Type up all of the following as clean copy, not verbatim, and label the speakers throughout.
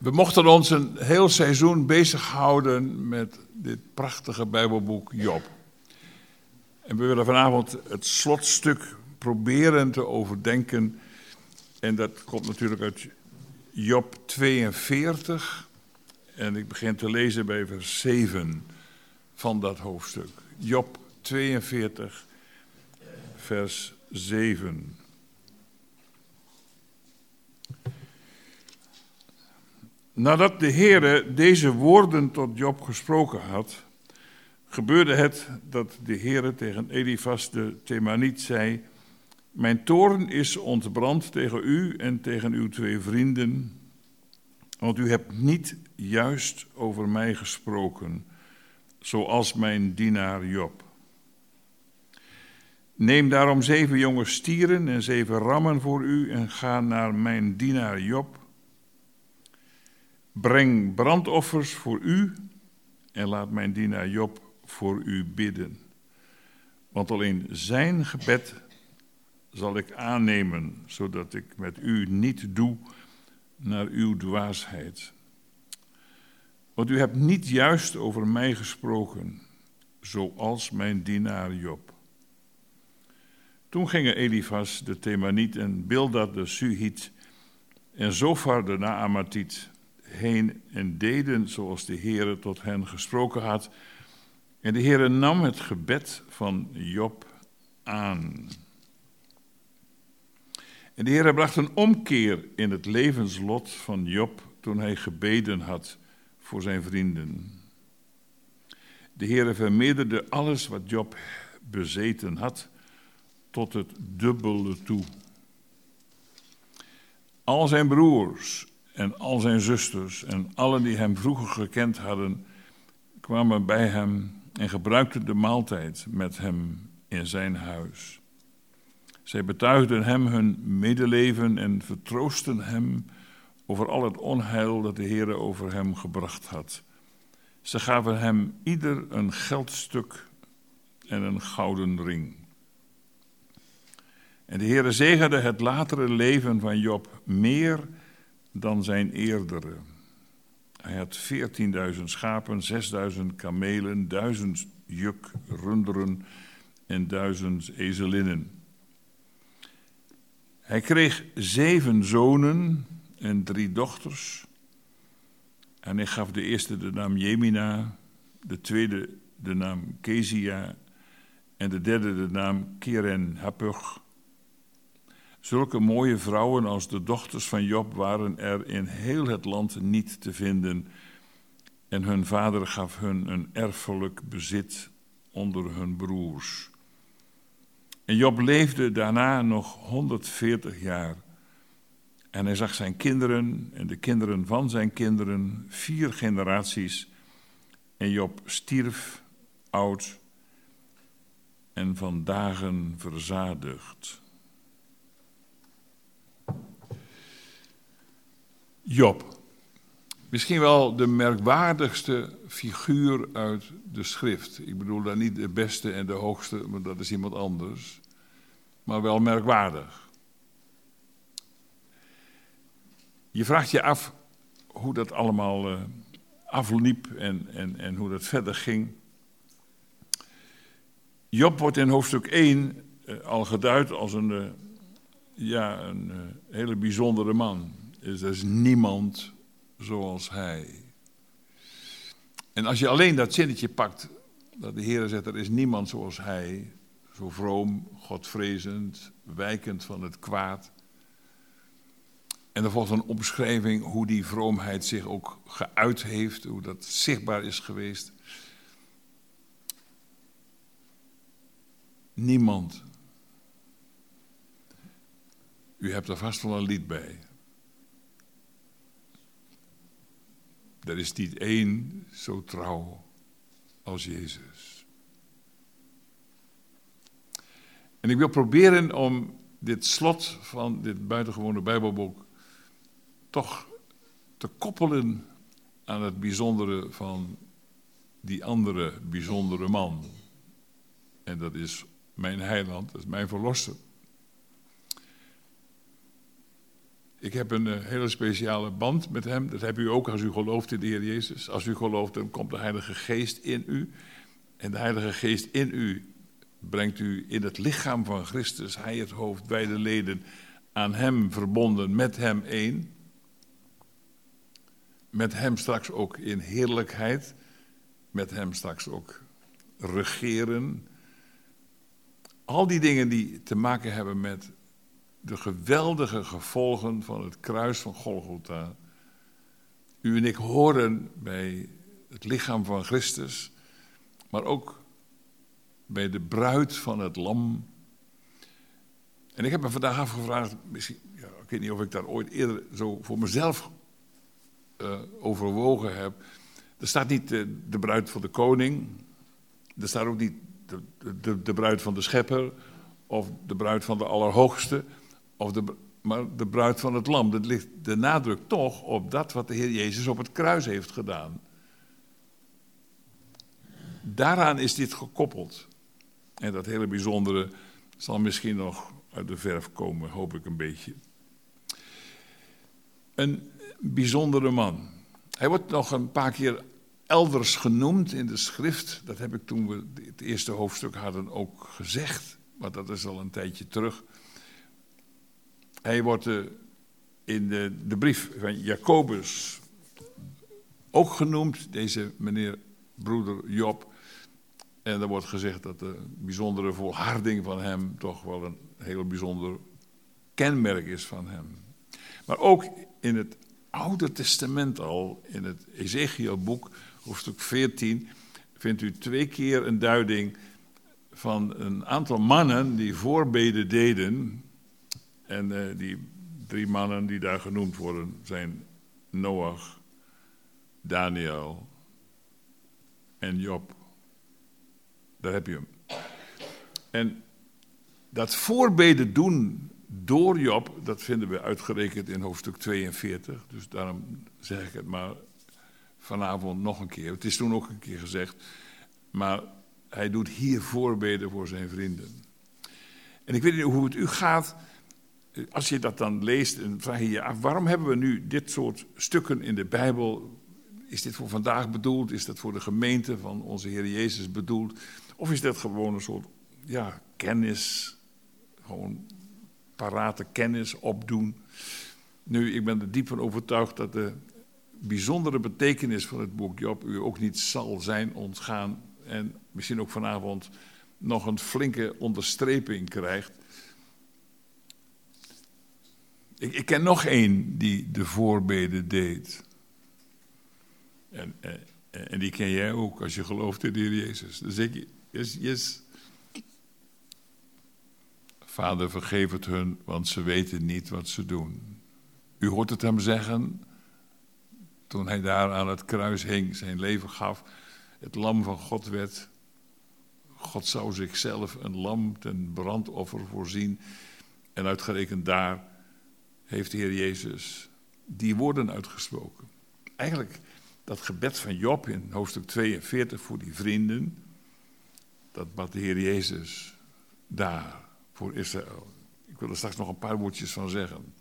Speaker 1: We mochten ons een heel seizoen bezighouden met dit prachtige Bijbelboek Job. En we willen vanavond het slotstuk proberen te overdenken. En dat komt natuurlijk uit Job 42. En ik begin te lezen bij vers 7 van dat hoofdstuk. Job 42, vers 7. Nadat de Heere deze woorden tot Job gesproken had, gebeurde het dat de Heere tegen Elifas de Themaniet zei: Mijn toorn is ontbrand tegen u en tegen uw 2 vrienden, want u hebt niet juist over mij gesproken, zoals mijn dienaar Job. Neem daarom 7 jonge stieren en 7 rammen voor u en ga naar mijn dienaar Job. Breng brandoffers voor u en laat mijn dienaar Job voor u bidden. Want alleen zijn gebed zal ik aannemen, zodat ik met u niet doe naar uw dwaasheid. Want u hebt niet juist over mij gesproken, zoals mijn dienaar Job. Toen gingen Elifas de Themaniet en Bildad de Suhiet en Zofar de Naamatiet heen en deden zoals de Heere tot hen gesproken had. En de Heere nam het gebed van Job aan. En de Heere bracht een omkeer in het levenslot van Job toen hij gebeden had voor zijn vrienden. De Heere vermeerderde alles wat Job bezeten had tot het dubbele toe. Al zijn broers en al zijn zusters en allen die hem vroeger gekend hadden, kwamen bij hem en gebruikten de maaltijd met hem in zijn huis. Zij betuigden hem hun medeleven en vertroosten hem over al het onheil dat de Heere over hem gebracht had. Ze gaven hem ieder een geldstuk en een gouden ring. En de Heere zegende het latere leven van Job meer dan zijn eerdere. Hij had 14.000 schapen, 6.000 kamelen, 1000 juk runderen en 1000 ezelinnen. Hij kreeg 7 zonen en 3 dochters. En hij gaf de eerste de naam Jemina, de tweede de naam Kezia en de derde de naam Keren-Happuch. Zulke mooie vrouwen als de dochters van Job waren er in heel het land niet te vinden. En hun vader gaf hun een erfelijk bezit onder hun broers. En Job leefde daarna nog 140 jaar. En hij zag zijn kinderen en de kinderen van zijn kinderen, 4 generaties. En Job stierf oud en van dagen verzadigd. Job, misschien wel de merkwaardigste figuur uit de schrift. Ik bedoel daar niet de beste en de hoogste, maar dat is iemand anders. Maar wel merkwaardig. Je vraagt je af hoe dat allemaal afliep en hoe dat verder ging. Job wordt in hoofdstuk 1 al geduid als een hele bijzondere man. Er is niemand zoals hij. En als je alleen dat zinnetje pakt, dat de Heer zegt, er is niemand zoals hij, zo vroom, godvrezend, wijkend van het kwaad. En er volgt een omschrijving hoe die vroomheid zich ook geuit heeft, hoe dat zichtbaar is geweest. Niemand. U hebt er vast wel een lied bij. Er is niet één zo trouw als Jezus. En ik wil proberen om dit slot van dit buitengewone Bijbelboek toch te koppelen aan het bijzondere van die andere bijzondere man. En dat is mijn heiland, dat is mijn verlosser. Ik heb een hele speciale band met hem. Dat heb u ook als u gelooft in de Heer Jezus. Als u gelooft, dan komt de Heilige Geest in u. En de Heilige Geest in u brengt u in het lichaam van Christus. Hij het hoofd, wij de leden, aan hem verbonden, met hem één. Met hem straks ook in heerlijkheid. Met hem straks ook regeren. Al die dingen die te maken hebben met de geweldige gevolgen van het kruis van Golgotha. U en ik horen bij het lichaam van Christus, maar ook bij de bruid van het lam. En ik heb me vandaag afgevraagd, misschien, ik weet niet of ik daar ooit eerder zo voor mezelf overwogen heb. Er staat niet de bruid van de koning, er staat ook niet de bruid van de schepper, of de bruid van de Allerhoogste, maar de bruid van het lam. Dat ligt de nadruk toch op dat wat de Heer Jezus op het kruis heeft gedaan. Daaraan is dit gekoppeld. En dat hele bijzondere zal misschien nog uit de verf komen, hoop ik een beetje. Een bijzondere man. Hij wordt nog een paar keer elders genoemd in de schrift. Dat heb ik toen we het eerste hoofdstuk hadden ook gezegd. Maar dat is al een tijdje terug. Hij wordt in de brief van Jacobus ook genoemd. Deze meneer broeder Job. En er wordt gezegd dat de bijzondere volharding van hem toch wel een heel bijzonder kenmerk is van hem. Maar ook in het Oude Testament al, in het Ezechielboek, hoofdstuk 14, vindt u 2 keer een duiding van een aantal mannen die voorbeden deden. En die 3 mannen die daar genoemd worden zijn Noach, Daniel en Job. Daar heb je hem. En dat voorbeden doen door Job, dat vinden we uitgerekend in hoofdstuk 42. Dus daarom zeg ik het maar vanavond nog een keer. Het is toen ook een keer gezegd. Maar hij doet hier voorbeden voor zijn vrienden. En ik weet niet hoe het u gaat. Als je dat dan leest, en vraag je je af, waarom hebben we nu dit soort stukken in de Bijbel? Is dit voor vandaag bedoeld? Is dat voor de gemeente van onze Heer Jezus bedoeld? Of is dat gewoon een soort kennis, gewoon parate kennis opdoen? Nu, ik ben er diep van overtuigd dat de bijzondere betekenis van het boek Job u ook niet zal zijn ontgaan en misschien ook vanavond nog een flinke onderstreping krijgt. Ik ken nog één die de voorbeden deed. En die ken jij ook als je gelooft in de Heer Jezus. Dan zeg je, yes. Vader, vergeef het hun, want ze weten niet wat ze doen. U hoort het hem zeggen, toen hij daar aan het kruis hing, zijn leven gaf, het lam van God werd. God zou zichzelf een lam ten brandoffer voorzien. En uitgerekend daar heeft de Heer Jezus die woorden uitgesproken. Eigenlijk dat gebed van Job in hoofdstuk 42 voor die vrienden, dat bad de Heer Jezus daar voor Israël. Ik wil er straks nog een paar woordjes van zeggen.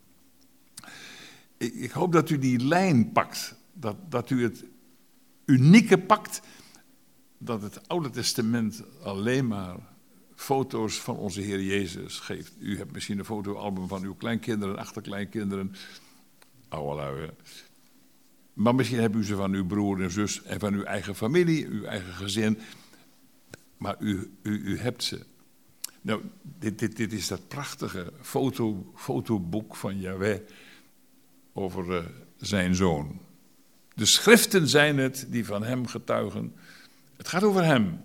Speaker 1: Ik hoop dat u die lijn pakt, dat u het unieke pakt, dat het Oude Testament alleen maar foto's van onze Heer Jezus geeft. U hebt misschien een fotoalbum van uw kleinkinderen, achterkleinkinderen, oude lui. Maar misschien hebt u ze van uw broer en zus en van uw eigen familie, uw eigen gezin. Maar u hebt ze. Nou, dit is dat prachtige fotoboek van Yahweh over zijn zoon. De schriften zijn het die van hem getuigen. Het gaat over hem.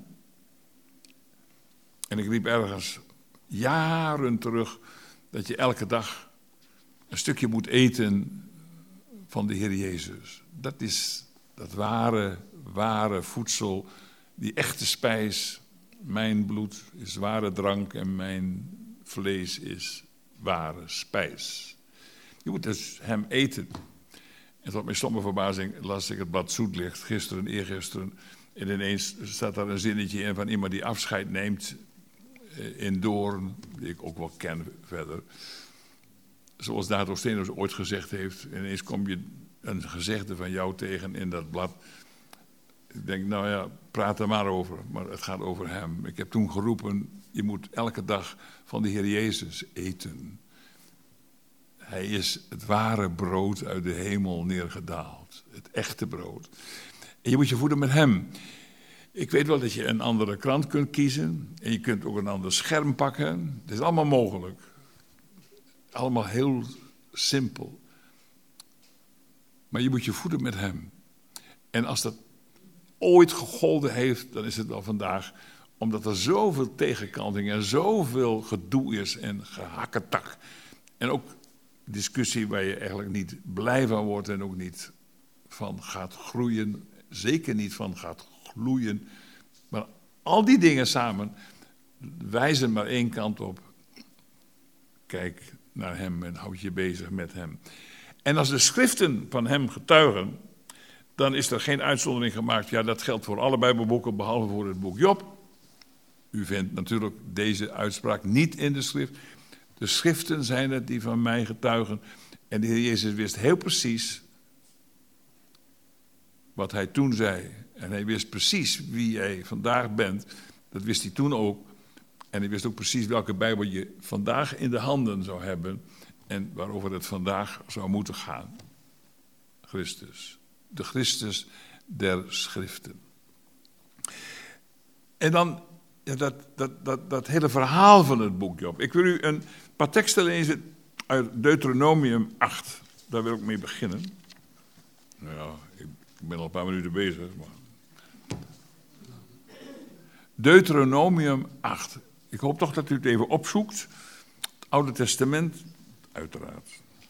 Speaker 1: En ik riep ergens jaren terug dat je elke dag een stukje moet eten van de Heer Jezus. Dat is dat ware voedsel, die echte spijs. Mijn bloed is ware drank en mijn vlees is ware spijs. Je moet dus hem eten. En tot mijn stomme verbazing las ik het blad Zoetlicht gisteren, eergisteren. En ineens staat daar een zinnetje in van iemand die afscheid neemt in Doorn, die ik ook wel ken verder. Zoals Dagosteenus ooit gezegd heeft. En ineens kom je een gezegde van jou tegen in dat blad. Ik denk, nou ja, praat er maar over. Maar het gaat over hem. Ik heb toen geroepen, je moet elke dag van de Heer Jezus eten. Hij is het ware brood uit de hemel neergedaald. Het echte brood. En je moet je voeden met hem. Ik weet wel dat je een andere krant kunt kiezen. En je kunt ook een ander scherm pakken. Het is allemaal mogelijk. Allemaal heel simpel. Maar je moet je voeden met hem. En als dat ooit gegolden heeft, dan is het wel vandaag. Omdat er zoveel tegenkanting en zoveel gedoe is en gehakketak. En ook discussie waar je eigenlijk niet blij van wordt en ook niet van gaat groeien. Zeker niet van gaat gloeien. Maar al die dingen samen wijzen maar één kant op. Kijk naar hem en houd je bezig met hem. En als de schriften van hem getuigen, dan is er geen uitzondering gemaakt. Ja, dat geldt voor alle Bijbelboeken, behalve voor het boek Job. U vindt natuurlijk deze uitspraak niet in de schrift. De schriften zijn het die van mij getuigen. En de Heer Jezus wist heel precies wat hij toen zei. En hij wist precies wie jij vandaag bent. Dat wist hij toen ook. En hij wist ook precies welke Bijbel je vandaag in de handen zou hebben. En waarover het vandaag zou moeten gaan. Christus. De Christus der Schriften. En dan ja, dat hele verhaal van het boek Job. Ik wil u een paar teksten lezen uit Deuteronomium 8. Daar wil ik mee beginnen. Nou ja, ik ben al een paar minuten bezig. Maar... Deuteronomium 8. Ik hoop toch dat u het even opzoekt. Het Oude Testament, uiteraard.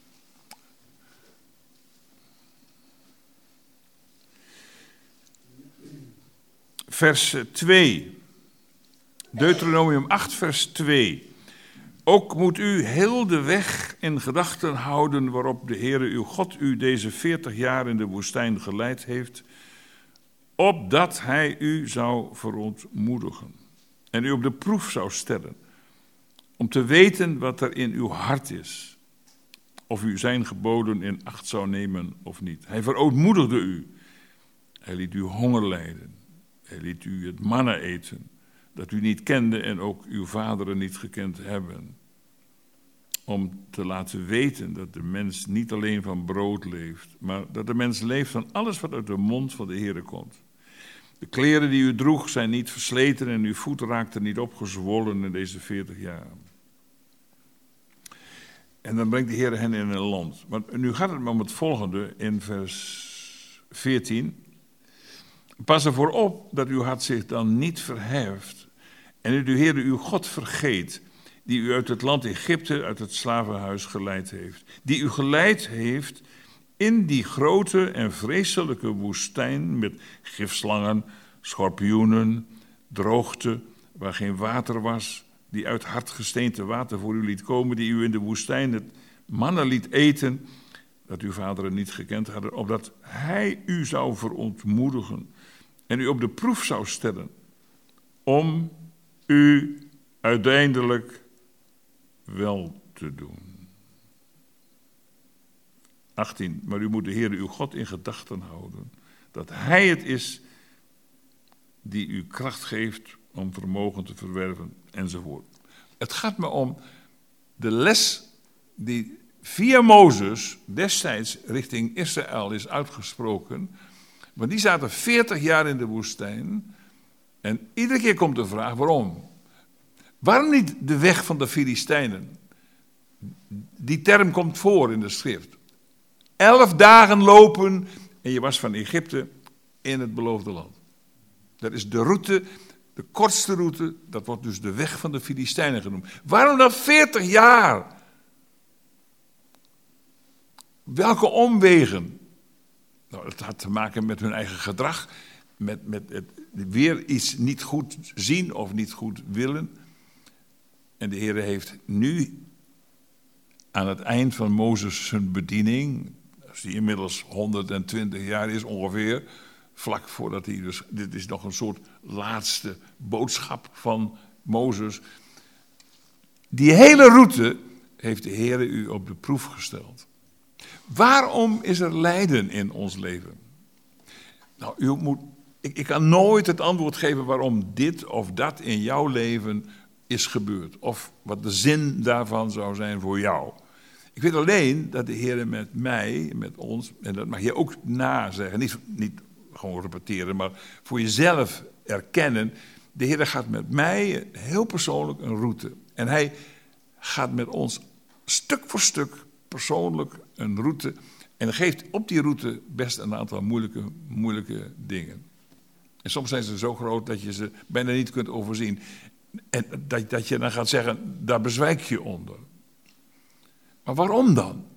Speaker 1: Vers 2. Deuteronomium 8, vers 2. Ook moet u heel de weg in gedachten houden waarop de Heere uw God u deze 40 jaar in de woestijn geleid heeft, opdat hij u zou verontmoedigen en u op de proef zou stellen, om te weten wat er in uw hart is, of u zijn geboden in acht zou nemen of niet. Hij verootmoedigde u, hij liet u honger lijden, hij liet u het manna eten, dat u niet kende en ook uw vaderen niet gekend hebben. Om te laten weten dat de mens niet alleen van brood leeft, maar dat de mens leeft van alles wat uit de mond van de Heere komt. De kleren die u droeg zijn niet versleten en uw voet raakte niet opgezwollen in deze 40 jaar. En dan brengt de Heere hen in een land. Maar nu gaat het maar om het volgende in vers 14. Pas ervoor op dat uw hart zich dan niet verheft en u de Heere uw God vergeet, die u uit het land Egypte, uit het slavenhuis geleid heeft. Die u geleid heeft in die grote en vreselijke woestijn met gifslangen, schorpioenen, droogte, waar geen water was, die uit hardgesteente water voor u liet komen, die u in de woestijn het manna liet eten, dat uw vaderen niet gekend hadden, opdat hij u zou verontmoedigen en u op de proef zou stellen, om u uiteindelijk wel te doen. 18. Maar u moet de Heere uw God in gedachten houden, dat hij het is die u kracht geeft om vermogen te verwerven, enzovoort. Het gaat me om de les die via Mozes destijds richting Israël is uitgesproken. Want die zaten 40 jaar in de woestijn. En iedere keer komt de vraag, waarom? Waarom niet de weg van de Filistijnen? Die term komt voor in de schrift. 11 dagen lopen en je was van Egypte in het beloofde land. Dat is de route, de kortste route, dat wordt dus de weg van de Filistijnen genoemd. Waarom dan 40 jaar? Welke omwegen? Nou, het had te maken met hun eigen gedrag, met het weer iets niet goed zien of niet goed willen. En de Heer heeft nu aan het eind van Mozes zijn bediening, als die inmiddels 120 jaar is ongeveer, vlak voordat hij dus, dit is nog een soort laatste boodschap van Mozes. Die hele route heeft de Heer u op de proef gesteld? Waarom is er lijden in ons leven? Nou, ik kan nooit het antwoord geven waarom dit of dat in jouw leven is gebeurd. Of wat de zin daarvan zou zijn voor jou. Ik weet alleen dat de Heer met mij, met ons, en dat mag je ook nazeggen, niet gewoon repeteren, maar voor jezelf erkennen. De Heer gaat met mij heel persoonlijk een route. En hij gaat met ons stuk voor stuk persoonlijk een route. En geeft op die route best een aantal moeilijke dingen. En soms zijn ze zo groot dat je ze bijna niet kunt overzien. En dat je dan gaat zeggen, daar bezwijk je onder. Maar waarom dan?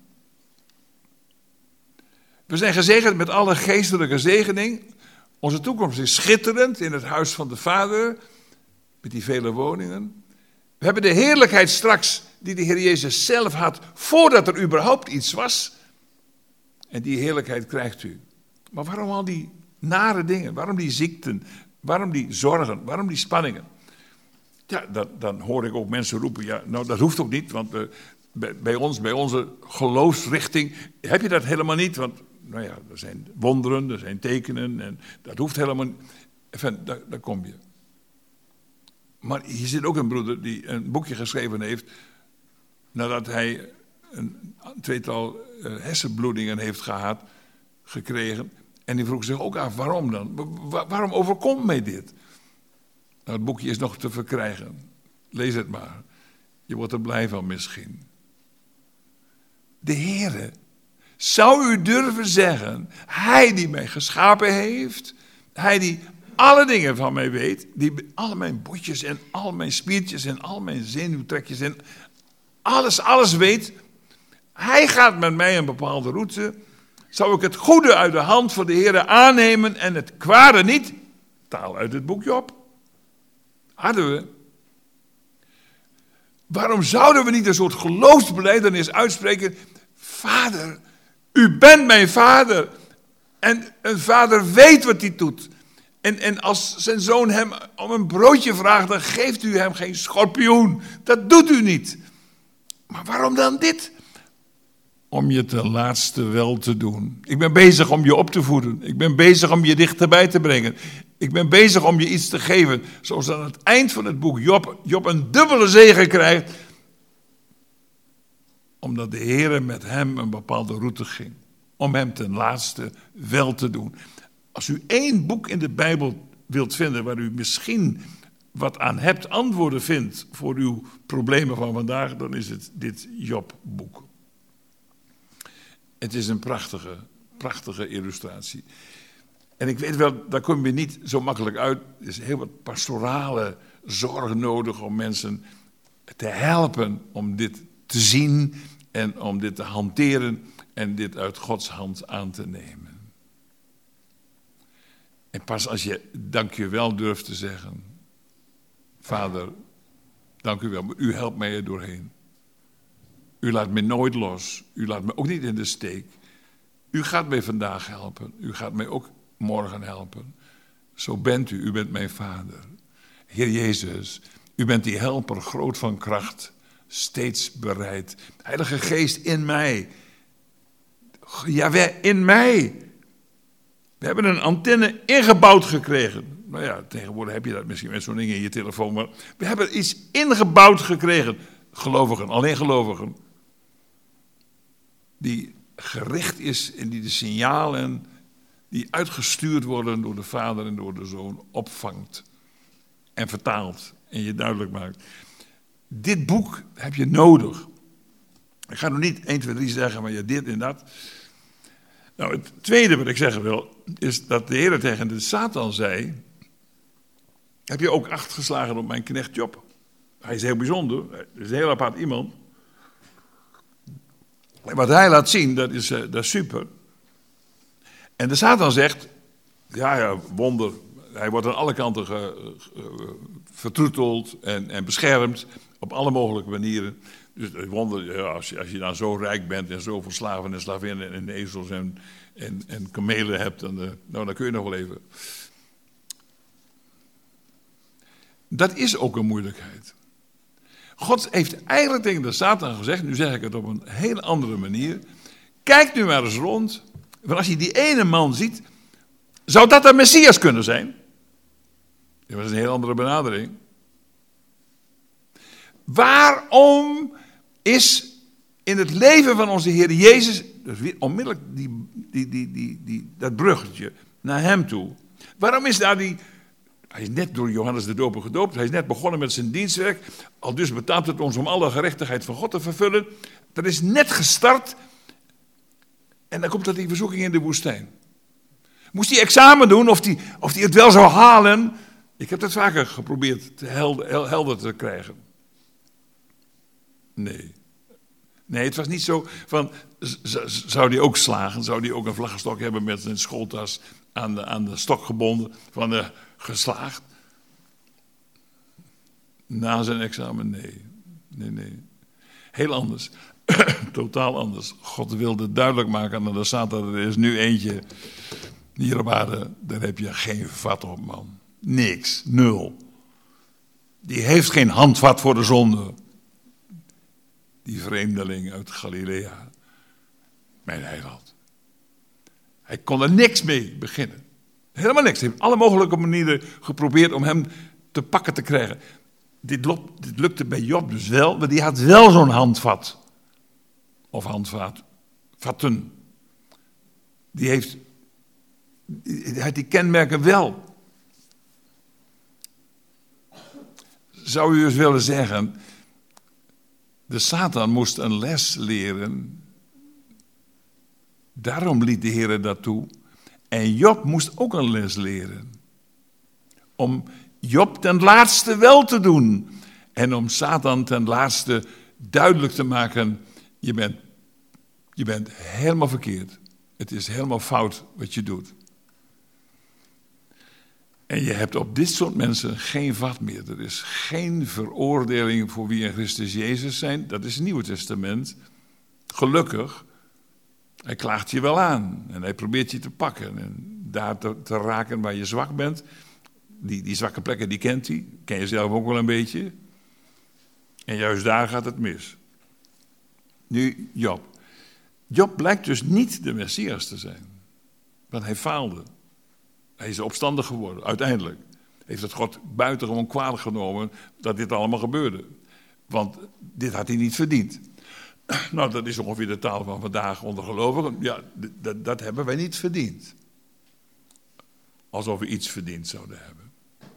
Speaker 1: We zijn gezegend met alle geestelijke zegening. Onze toekomst is schitterend in het huis van de Vader. Met die vele woningen. We hebben de heerlijkheid straks die de Heer Jezus zelf had voordat er überhaupt iets was. En die heerlijkheid krijgt u. Maar waarom al die nare dingen? Waarom die ziekten? Waarom die zorgen? Waarom die spanningen? Ja, dan hoor ik ook mensen roepen, ja, nou dat hoeft ook niet, want bij onze geloofsrichting heb je dat helemaal niet. Want nou ja, er zijn wonderen, er zijn tekenen en dat hoeft helemaal niet. Enfin, daar kom je. Maar hier zit ook een broeder die een boekje geschreven heeft nadat hij een tweetal hersenbloedingen heeft gekregen. En die vroeg zich ook af, waarom dan? Waarom overkomt mij dit? Nou, het boekje is nog te verkrijgen. Lees het maar. Je wordt er blij van misschien. De Heere, zou u durven zeggen, hij die mij geschapen heeft, hij die alle dingen van mij weet, die alle mijn botjes en al mijn spiertjes en al mijn zenuwtrekjes en alles weet, hij gaat met mij een bepaalde route. Zou ik het goede uit de hand van de Heere aannemen en het kwade niet? Taal uit het boek Job. Hadden we. Waarom zouden we niet een soort geloofsbelijdenis uitspreken? Vader, u bent mijn vader. En een vader weet wat hij doet. En als zijn zoon hem om een broodje vraagt, dan geeft u hem geen schorpioen. Dat doet u niet. Maar waarom dan dit? Om je ten laatste wel te doen. Ik ben bezig om je op te voeden. Ik ben bezig om je dichterbij te brengen. Ik ben bezig om je iets te geven. Zoals aan het eind van het boek Job een dubbele zegen krijgt. Omdat de Heer met hem een bepaalde route ging. Om hem ten laatste wel te doen. Als u één boek in de Bijbel wilt vinden waar u misschien wat aan hebt, antwoorden vindt voor uw problemen van vandaag, dan is het dit Jobboek. Het is een prachtige illustratie. En ik weet wel, daar kom je niet zo makkelijk uit. Er is heel wat pastorale zorg nodig om mensen te helpen om dit te zien en om dit te hanteren en dit uit Gods hand aan te nemen. En pas als je dank je wel durft te zeggen, Vader, dank u wel, maar u helpt mij er doorheen. U laat me nooit los. U laat me ook niet in de steek. U gaat mij vandaag helpen. U gaat mij ook morgen helpen. Zo bent u. U bent mijn vader. Heer Jezus, u bent die helper, groot van kracht, steeds bereid. Heilige Geest in mij. Jawel, in mij. We hebben een antenne ingebouwd gekregen. Nou ja, tegenwoordig heb je dat misschien met zo'n ding in je telefoon. Maar we hebben iets ingebouwd gekregen. Gelovigen, alleen gelovigen. Die gericht is en die de signalen die uitgestuurd worden door de Vader en door de Zoon opvangt. En vertaalt en je duidelijk maakt. Dit boek heb je nodig. Ik ga nog niet 1, 2, 3 zeggen, maar ja, dit en dat. Nou, het tweede wat ik zeggen wil, is dat de Heer tegen de Satan zei, heb je ook acht geslagen op mijn knecht Job? Hij is heel bijzonder, hij is een heel apart iemand. En wat hij laat zien, dat is super. En de Satan zegt, ja, wonder, hij wordt aan alle kanten vertroeteld en beschermd op alle mogelijke manieren. Dus wonder, ja, als je dan zo rijk bent en zoveel slaven en slavinnen en ezels en kamelen hebt, dan kun je nog wel even. Dat is ook een moeilijkheid. God heeft eigenlijk tegen de Satan gezegd, nu zeg ik het op een hele andere manier. Kijk nu maar eens rond. Want als je die ene man ziet, zou dat de Messias kunnen zijn? Dat was een heel andere benadering. Waarom is in het leven van onze Heer Jezus, dus weer onmiddellijk dat bruggetje naar hem toe. Waarom is daar hij is net door Johannes de Doper gedoopt, hij is net begonnen met zijn dienstwerk, al dus betaamt het ons om alle gerechtigheid van God te vervullen. Dat is net gestart en dan komt dat die verzoeking in de woestijn. Moest hij examen doen of hij het wel zou halen? Ik heb dat vaker geprobeerd te helder te krijgen. Nee, het was niet zo van, zou hij ook slagen? Zou hij ook een vlaggenstok hebben met zijn schooltas aan de stok gebonden van geslaagd? Na zijn examen, nee. Heel anders. Totaal anders. God wilde duidelijk maken aan de Satan, er is nu eentje hier op aarde, daar heb je geen vat op, man. Niks, nul. Die heeft geen handvat voor de zonde. Die vreemdeling uit Galilea, mijn heiland. Hij kon er niks mee beginnen. Helemaal niks. Hij heeft alle mogelijke manieren geprobeerd om hem te pakken te krijgen. Dit lukte bij Job dus wel, maar die had wel zo'n handvat. Of vatten. Die had die kenmerken wel. Zou u eens willen zeggen, de Satan moest een les leren. Daarom liet de Heer dat toe. En Job moest ook een les leren. Om Job ten laatste wel te doen. En om Satan ten laatste duidelijk te maken, je bent helemaal verkeerd. Het is helemaal fout wat je doet. En je hebt op dit soort mensen geen vat meer. Er is geen veroordeling voor wie in Christus Jezus zijn. Dat is het Nieuwe Testament. Gelukkig. Hij klaagt je wel aan. En hij probeert je te pakken. En daar te raken waar je zwak bent. Die zwakke plekken, die kent hij. Ken je zelf ook wel een beetje. En juist daar gaat het mis. Nu Job. Job blijkt dus niet de Messias te zijn. Want hij faalde. Hij is opstandig geworden, uiteindelijk. Heeft het God buitengewoon kwalijk genomen dat dit allemaal gebeurde. Want dit had hij niet verdiend. Nou, dat is ongeveer de taal van vandaag onder gelovigen. Ja, dat hebben wij niet verdiend. Alsof we iets verdiend zouden hebben.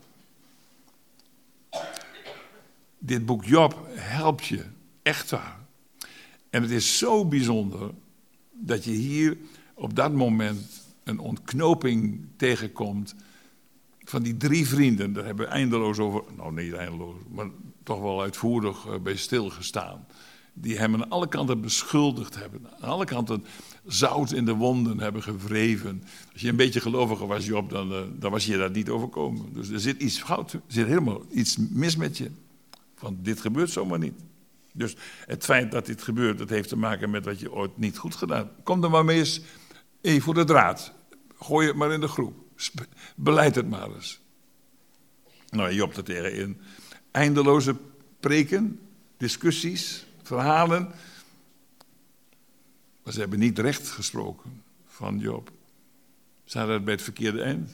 Speaker 1: Dit boek Job helpt je, echt waar. En het is zo bijzonder dat je hier op dat moment een ontknoping tegenkomt van die 3 vrienden. Daar hebben we eindeloos over, nou niet eindeloos, maar toch wel uitvoerig bij stilgestaan. Die hem aan alle kanten beschuldigd hebben. Aan alle kanten zout in de wonden hebben gewreven. Als je een beetje geloviger was, Job, dan was je daar niet overkomen. Dus er zit iets fout, er zit helemaal iets mis met je. Want dit gebeurt zomaar niet. Dus het feit dat dit gebeurt, dat heeft te maken met wat je ooit niet goed gedaan hebt. Kom er maar mee eens voor de draad. Gooi het maar in de groep. Beleid het maar eens. Nou, Job er tegen in. Eindeloze preken, discussies, verhalen. Maar ze hebben niet recht gesproken van Job. Ze hadden bij het verkeerde eind.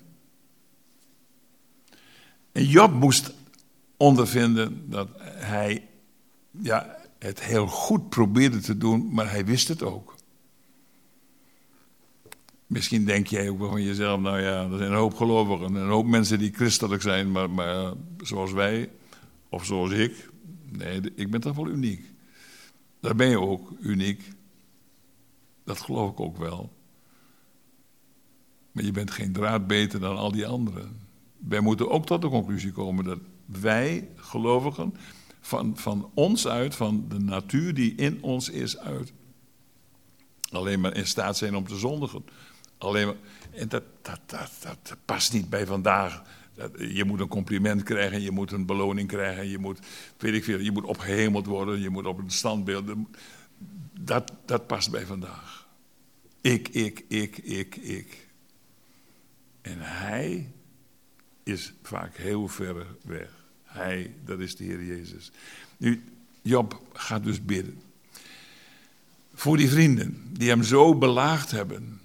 Speaker 1: En Job moest ondervinden dat hij het heel goed probeerde te doen, maar hij wist het ook. Misschien denk jij ook wel van jezelf, nou ja, er zijn een hoop gelovigen, een hoop mensen die christelijk zijn, maar zoals wij, of zoals ik, nee, ik ben toch wel uniek. Daar ben je ook uniek. Dat geloof ik ook wel. Maar je bent geen draad beter dan al die anderen. Wij moeten ook tot de conclusie komen dat wij, gelovigen, van ons uit, van de natuur die in ons is uit, alleen maar in staat zijn om te zondigen. En dat past niet bij vandaag. Je moet een compliment krijgen, je moet een beloning krijgen, je moet opgehemeld worden, je moet op een standbeeld. Dat past bij vandaag. Ik. En hij is vaak heel ver weg. Hij, dat is de Heer Jezus. Nu, Job gaat dus bidden. Voor die vrienden die hem zo belaagd hebben.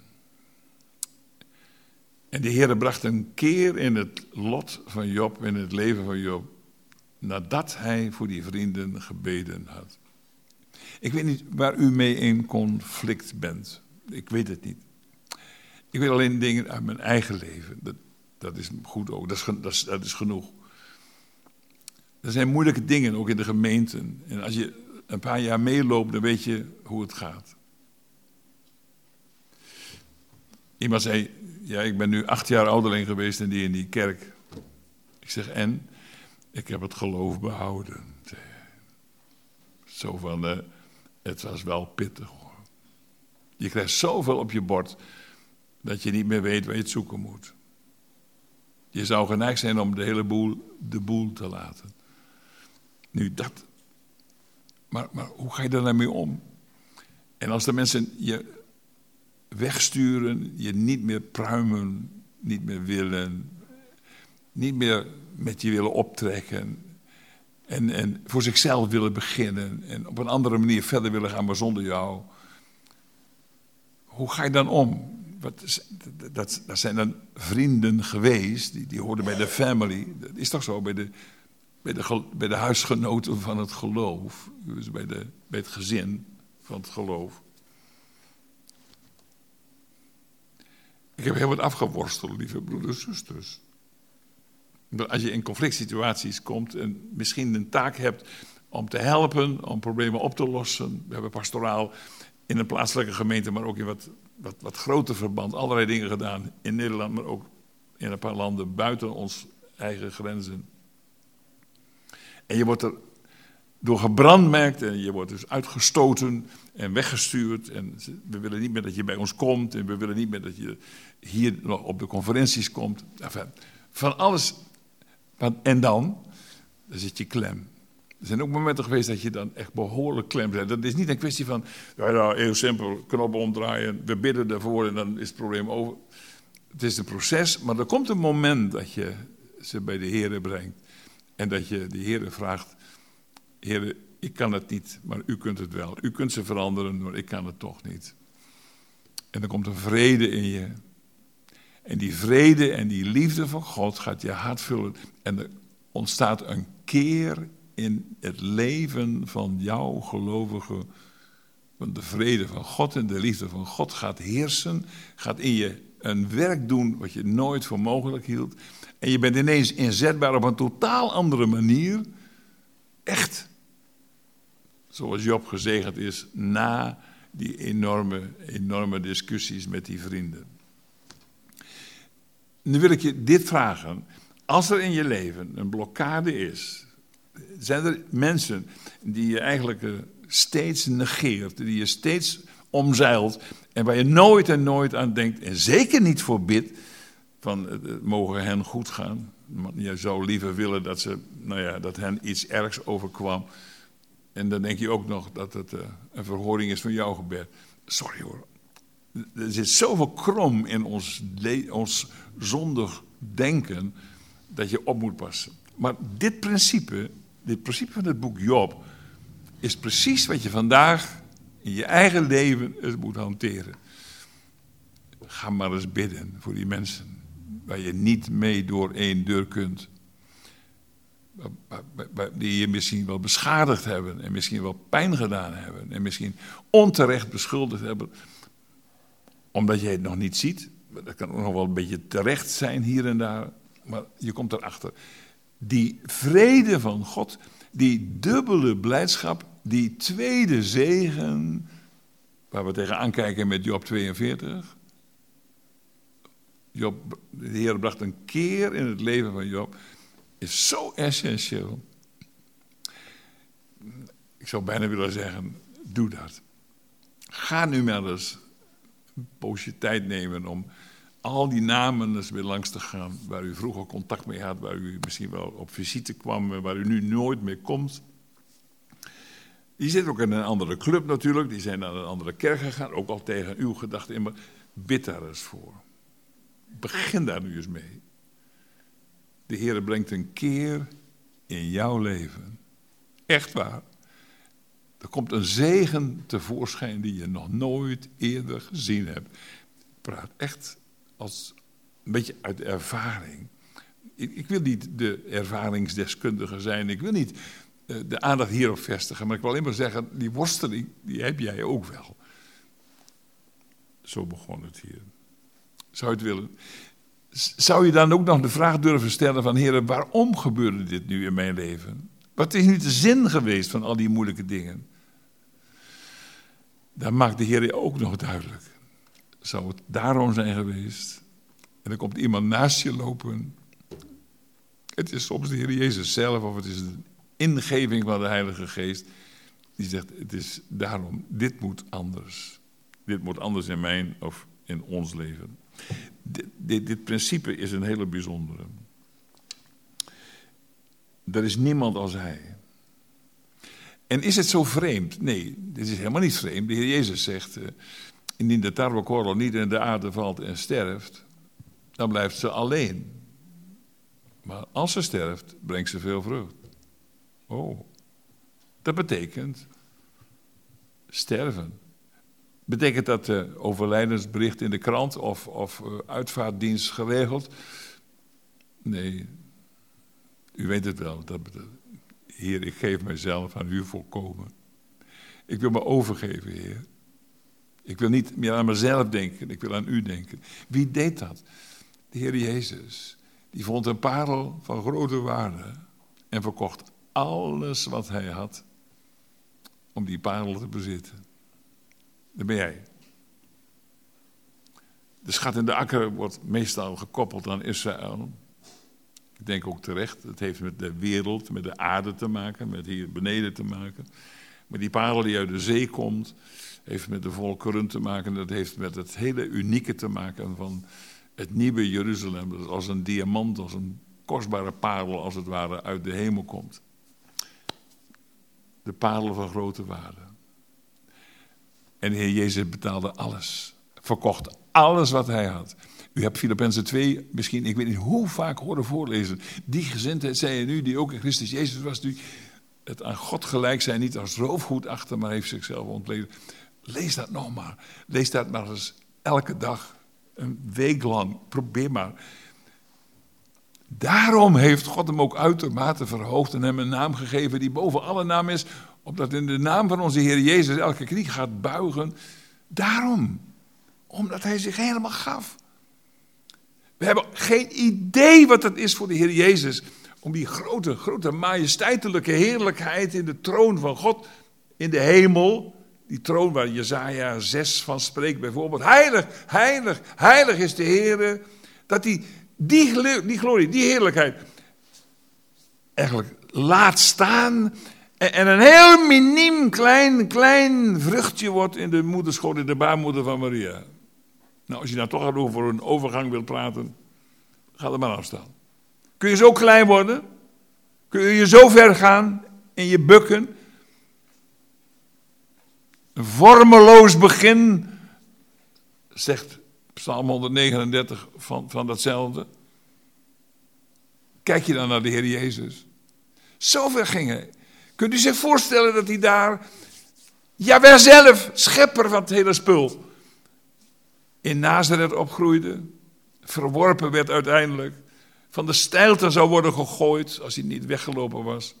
Speaker 1: En de Heer bracht een keer in het lot van Job, in het leven van Job, nadat hij voor die vrienden gebeden had. Ik weet niet waar u mee in conflict bent. Ik weet het niet. Ik weet alleen dingen uit mijn eigen leven. Dat is goed ook, dat is genoeg. Er zijn moeilijke dingen, ook in de gemeenten. En als je een paar jaar meeloopt, dan weet je hoe het gaat. Iemand zei, ja, ik ben nu 8 jaar ouderling geweest in die kerk. Ik zeg, en? Ik heb het geloof behouden. Zo van, het was wel pittig hoor. Je krijgt zoveel op je bord, dat je niet meer weet waar je het zoeken moet. Je zou geneigd zijn om de boel te laten. Nu dat. Maar hoe ga je daar nou mee om? En als de mensen je wegsturen, je niet meer pruimen, niet meer willen, niet meer met je willen optrekken en voor zichzelf willen beginnen en op een andere manier verder willen gaan, maar zonder jou. Hoe ga je dan om? Dat zijn dan vrienden geweest, die hoorden bij de family. Dat is toch zo, bij de huisgenoten van het geloof. Dus bij het gezin van het geloof. Ik heb heel wat afgeworsteld, lieve broeders en zusters. Als je in conflict situaties komt en misschien een taak hebt om te helpen, om problemen op te lossen. We hebben pastoraal in een plaatselijke gemeente, maar ook in wat groter verband, allerlei dingen gedaan in Nederland, maar ook in een paar landen buiten ons eigen grenzen. En je wordt er door gebrandmerkt en je wordt dus uitgestoten en weggestuurd. En we willen niet meer dat je bij ons komt en we willen niet meer dat je hier nog op de conferenties komt. Enfin, van alles. En dan zit je klem. Er zijn ook momenten geweest dat je dan echt behoorlijk klem bent. Dat is niet een kwestie van, ja, heel simpel, knoppen omdraaien, we bidden daarvoor en dan is het probleem over. Het is een proces, maar er komt een moment dat je ze bij de Heer brengt. En dat je de Heer vraagt, Heer, ik kan het niet, maar u kunt het wel. U kunt ze veranderen, maar ik kan het toch niet. En dan komt een vrede in je. En die vrede en die liefde van God gaat je hart vullen. En er ontstaat een keer in het leven van jouw gelovige. Want de vrede van God en de liefde van God gaat heersen. Gaat in je een werk doen wat je nooit voor mogelijk hield. En je bent ineens inzetbaar op een totaal andere manier. Echt. Zoals Job gezegend is na die enorme discussies met die vrienden. Nu wil ik je dit vragen. Als er in je leven een blokkade is, zijn er mensen die je eigenlijk steeds negeert, die je steeds omzeilt en waar je nooit en nooit aan denkt en zeker niet voor bidt, van het mogen hen goed gaan. Je zou liever willen dat hen iets ergs overkwam. En dan denk je ook nog dat het een verhoring is van jouw gebed. Sorry hoor. Er zit zoveel krom in ons zondig denken dat je op moet passen. Maar dit principe van het boek Job is precies wat je vandaag in je eigen leven eens moet hanteren. Ga maar eens bidden voor die mensen waar je niet mee door één deur kunt. Die je misschien wel beschadigd hebben en misschien wel pijn gedaan hebben en misschien onterecht beschuldigd hebben, omdat je het nog niet ziet. Dat kan ook nog wel een beetje terecht zijn hier en daar, maar je komt erachter. Die vrede van God, die dubbele blijdschap, die tweede zegen, waar we tegenaan kijken met Job 42. De Heer bracht een keer in het leven van Job, is zo essentieel. Ik zou bijna willen zeggen, doe dat. Ga nu maar eens een poosje tijd nemen om al die namen eens weer langs te gaan, waar u vroeger contact mee had, waar u misschien wel op visite kwam, waar u nu nooit meer komt. Die zitten ook in een andere club natuurlijk, die zijn naar een andere kerk gegaan, ook al tegen uw gedachten in, maar bid daar eens voor. Begin daar nu eens mee. De Heer brengt een keer in jouw leven. Echt waar. Er komt een zegen tevoorschijn die je nog nooit eerder gezien hebt. Ik praat echt als een beetje uit ervaring. Ik wil niet de ervaringsdeskundige zijn. Ik wil niet de aandacht hierop vestigen. Maar ik wil alleen maar zeggen, die worsteling, die heb jij ook wel. Zo begon het hier. Zou je het willen? Zou je dan ook nog de vraag durven stellen van, Heer, waarom gebeurde dit nu in mijn leven? Wat is nu de zin geweest van al die moeilijke dingen? Dan maakt de Heer je ook nog duidelijk. Zou het daarom zijn geweest? En dan komt iemand naast je lopen. Het is soms de Heer Jezus zelf of het is de ingeving van de Heilige Geest. Die zegt, het is daarom, dit moet anders. Dit moet anders in mijn of in ons leven. Dit principe is een hele bijzondere. Er is niemand als Hij. En is het zo vreemd? Nee, dit is helemaal niet vreemd. De Heer Jezus zegt, indien de tarwekorrel niet in de aarde valt en sterft, dan blijft ze alleen. Maar als ze sterft, brengt ze veel vrucht. Oh, dat betekent sterven. Betekent dat overlijdensbericht in de krant of uitvaartdienst geregeld? Nee, u weet het wel. Heer, ik geef mijzelf aan u volkomen. Ik wil me overgeven, Heer. Ik wil niet meer aan mezelf denken, ik wil aan u denken. Wie deed dat? De Heer Jezus. Die vond een parel van grote waarde en verkocht alles wat hij had om die parel te bezitten. Dat ben jij. De schat in de akker wordt meestal gekoppeld aan Israël. Ik denk ook terecht, het heeft met de wereld, met de aarde te maken, met hier beneden te maken. Maar die parel die uit de zee komt, heeft met de volkeren te maken. Dat heeft met het hele unieke te maken van het nieuwe Jeruzalem. Dat als een diamant, als een kostbare parel als het ware uit de hemel komt. De parel van grote waarde. En de Heer Jezus betaalde alles. Verkocht alles wat hij had. U hebt Filippenzen 2 misschien, ik weet niet hoe vaak horen voorlezen. Die gezindheid, zei je nu, die ook in Christus Jezus was, die het aan God gelijk zijn, niet als roofgoed achter, maar heeft zichzelf ontleed. Lees dat nog maar. Lees dat maar eens elke dag, een week lang. Probeer maar. Daarom heeft God hem ook uitermate verhoogd en hem een naam gegeven die boven alle naam is, opdat in de naam van onze Heer Jezus elke knie gaat buigen. Daarom. Omdat hij zich helemaal gaf. We hebben geen idee wat het is voor de Heer Jezus om die grote majesteitelijke heerlijkheid in de troon van God in de hemel, die troon waar Jesaja 6 van spreekt bijvoorbeeld. Heilig, heilig, heilig is de Heer. Dat die glorie, die heerlijkheid eigenlijk laat staan en een heel miniem klein vruchtje wordt in de moederschoot, in de baarmoeder van Maria. Nou, als je nou toch over een overgang wilt praten, ga er maar aan staan. Kun je zo klein worden? Kun je zo ver gaan in je bukken? Een vormeloos begin, zegt Psalm 139 van datzelfde. Kijk je dan naar de Heer Jezus. Zo ver ging hij. Kunt u zich voorstellen dat hij daar, Jawel zelf, schepper van het hele spul, in Nazareth opgroeide, verworpen werd uiteindelijk, van de steilte zou worden gegooid als hij niet weggelopen was.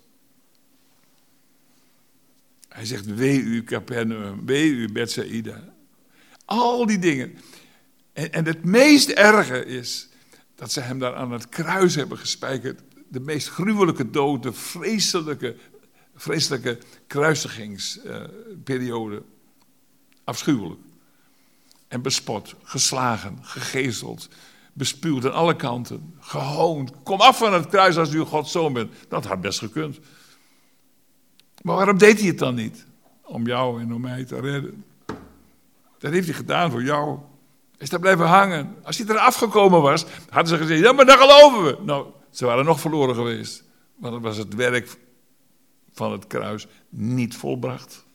Speaker 1: Hij zegt, wee u Capernaum, wee u Bethsaida. Al die dingen. En het meest erge is dat ze hem daar aan het kruis hebben gespijkerd. De meest gruwelijke dood, de vreselijke kruisigingsperiode. Afschuwelijk. En bespot, geslagen, gegezeld, bespuwd aan alle kanten, gehoond. Kom af van het kruis als u Gods zoon bent. Dat had best gekund. Maar waarom deed hij het dan niet? Om jou en om mij te redden. Dat heeft hij gedaan voor jou. Hij is daar blijven hangen. Als hij er afgekomen was, hadden ze gezegd, ja, maar dan geloven we. Nou, ze waren nog verloren geweest. Want het was het werk van het kruis niet volbracht.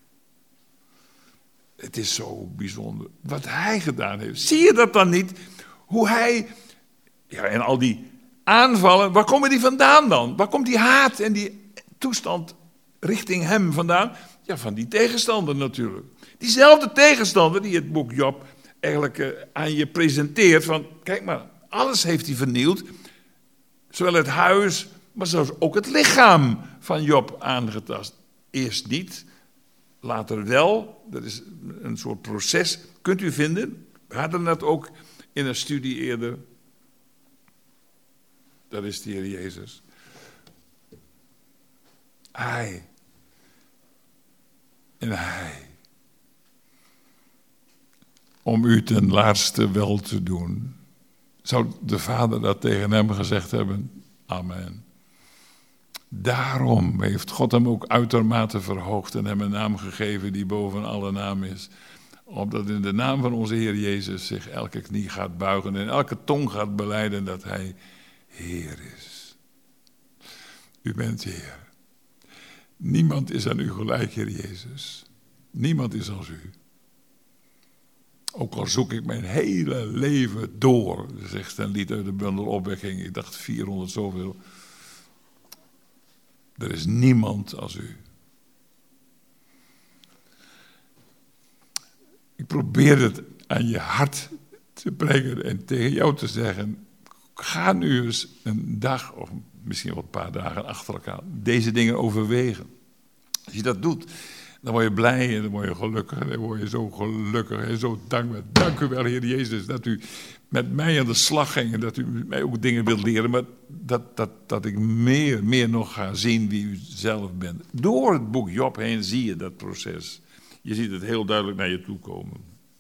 Speaker 1: Het is zo bijzonder wat hij gedaan heeft. Zie je dat dan niet? Hoe hij, ja, en al die aanvallen, waar komen die vandaan dan? Waar komt die haat en die toestand richting hem vandaan? Ja, van die tegenstander natuurlijk. Diezelfde tegenstander die het boek Job eigenlijk aan je presenteert. Van, kijk maar, alles heeft hij vernield. Zowel het huis, maar zelfs ook het lichaam van Job aangetast. Eerst niet, later wel. Dat is een soort proces. Kunt u vinden. We hadden dat ook in een studie eerder. Dat is de Heer Jezus. Hij. En hij. Om u ten laatste wel te doen. Zou de Vader dat tegen hem gezegd hebben? Amen. Daarom heeft God hem ook uitermate verhoogd en hem een naam gegeven die boven alle naam is. Opdat in de naam van onze Heer Jezus zich elke knie gaat buigen en elke tong gaat belijden dat hij Heer is. U bent Heer. Niemand is aan u gelijk, Heer Jezus. Niemand is als u. Ook al zoek ik mijn hele leven door, zegt een lied uit de bundel Opwekking. Ik dacht 400 zoveel. Er is niemand als u. Ik probeer het aan je hart te brengen en tegen jou te zeggen. Ga nu eens een dag of misschien wel een paar dagen achter elkaar deze dingen overwegen. Als je dat doet, dan word je blij en dan word je gelukkig. En dan word je zo gelukkig en zo dankbaar. Dank u wel, Heer Jezus, dat u met mij aan de slag ging. En dat u mij ook dingen wilt leren. Maar dat ik meer nog ga zien wie u zelf bent. Door het boek Job heen zie je dat proces. Je ziet het heel duidelijk naar je toe komen.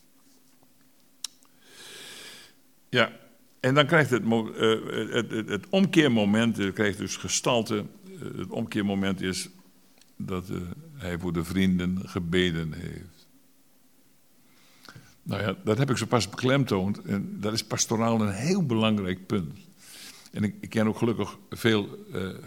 Speaker 1: Ja, en dan krijgt het omkeermoment, het krijgt dus gestalte. Het omkeermoment is dat hij voor de vrienden gebeden heeft. Nou ja, dat heb ik zo pas beklemtoond. En dat is pastoraal een heel belangrijk punt. En ik ken ook gelukkig veel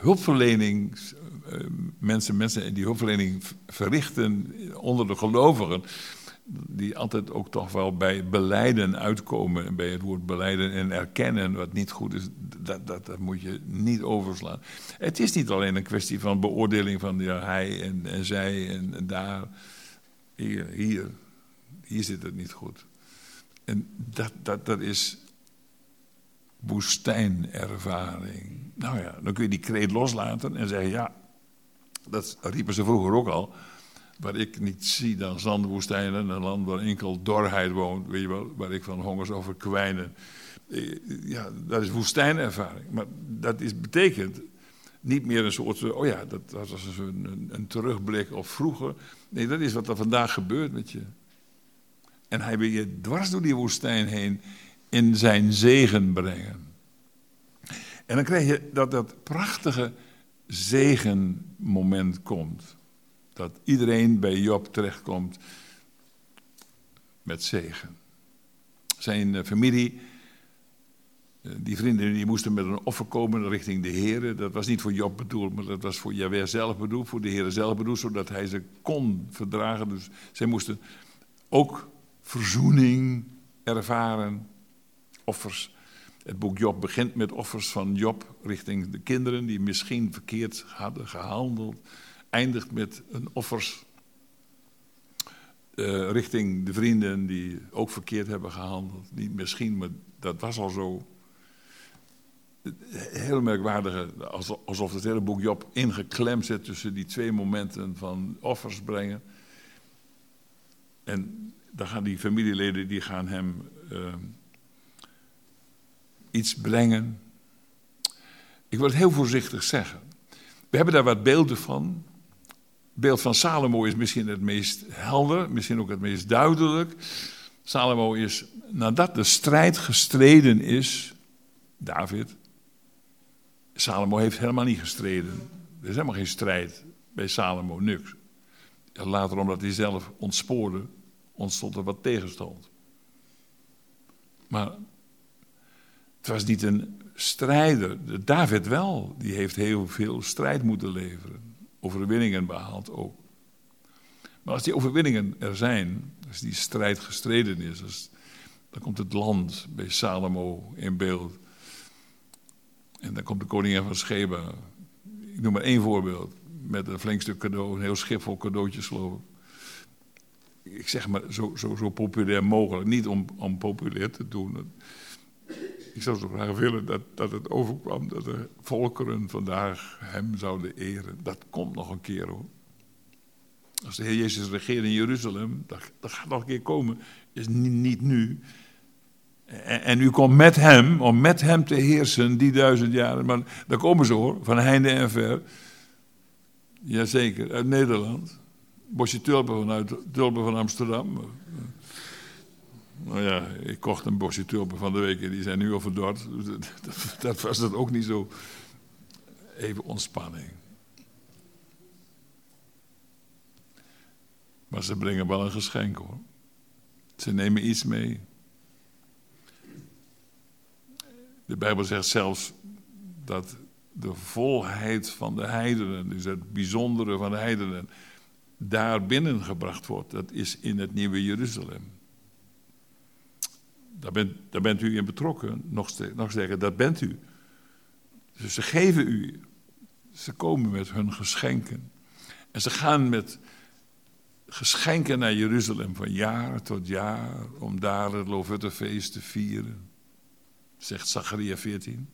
Speaker 1: mensen die hulpverlening verrichten onder de gelovigen. Die altijd ook toch wel bij belijden uitkomen. Bij het woord belijden en erkennen wat niet goed is. Dat moet je niet overslaan. Het is niet alleen een kwestie van beoordeling van ja, hij en zij en daar. Hier zit het niet goed. En dat is woestijnervaring. Nou ja, dan kun je die kreet loslaten en zeggen ja, dat riepen ze vroeger ook al. Waar ik niet zie dan zandwoestijnen, een land waar enkel dorheid woont, weet je wel, waar ik van honger zou verkwijnen. Ja, dat is woestijnervaring. Maar dat betekent niet meer een soort, oh ja, dat was een terugblik op vroeger. Nee, dat is wat er vandaag gebeurt met je. En hij wil je dwars door die woestijn heen in zijn zegen brengen. En dan krijg je dat prachtige zegenmoment komt. Dat iedereen bij Job terechtkomt met zegen. Zijn familie, die vrienden, die moesten met een offer komen richting de Heer. Dat was niet voor Job bedoeld, maar dat was voor Jahweh zelf bedoeld, voor de Heer zelf bedoeld, zodat hij ze kon verdragen. Dus zij moesten ook verzoening ervaren, offers. Het boek Job begint met offers van Job richting de kinderen die misschien verkeerd hadden gehandeld. Eindigt met een offers richting de vrienden die ook verkeerd hebben gehandeld. Niet misschien, maar dat was al zo. Heel merkwaardige, alsof het hele boek Job ingeklemd zit tussen die twee momenten van offers brengen. En dan gaan die familieleden, die gaan hem iets brengen. Ik wil het heel voorzichtig zeggen. We hebben daar wat beelden van. Het beeld van Salomo is misschien het meest helder, misschien ook het meest duidelijk. Salomo is, nadat de strijd gestreden is, David. Salomo heeft helemaal niet gestreden. Er is helemaal geen strijd bij Salomo, niks. Later, omdat hij zelf ontspoorde, ontstond er wat tegenstand. Maar het was niet een strijder. David wel, die heeft heel veel strijd moeten leveren. Overwinningen behaald ook. Maar als die overwinningen er zijn, als die strijd gestreden is, dan komt het land bij Salomo in beeld. En dan komt de koningin van Sheba. Ik noem maar één voorbeeld. met een flink stuk cadeau, een heel schip vol cadeautjes geloof ik. Ik zeg maar zo populair mogelijk, niet om populair te doen. Ik zou zo graag willen dat het overkwam dat de volkeren vandaag hem zouden eren. Dat komt nog een keer hoor. Als de Heer Jezus regeert in Jeruzalem, dat gaat nog een keer komen. Is niet nu. En u komt met hem, om met hem te heersen die 1000 jaar. Maar daar komen ze hoor, van heinde en ver. Jazeker, uit Nederland. Bosje tulpen vanuit Tulpen van Amsterdam. Nou ja, ik kocht een bosje tulpen van de week en die zijn nu al verdord. Dat was het ook niet zo. Even ontspanning. Maar ze brengen wel een geschenk hoor. Ze nemen iets mee. De Bijbel zegt zelfs dat de volheid van de heidenen, dus het bijzondere van de heidenen, daar binnengebracht wordt. Dat is in het nieuwe Jeruzalem. Daar bent u in betrokken, nog sterker, dat bent u. Dus ze geven u, ze komen met hun geschenken. En ze gaan met geschenken naar Jeruzalem van jaar tot jaar, om daar het Loofhuttenfeest te vieren, zegt Zacharia 14.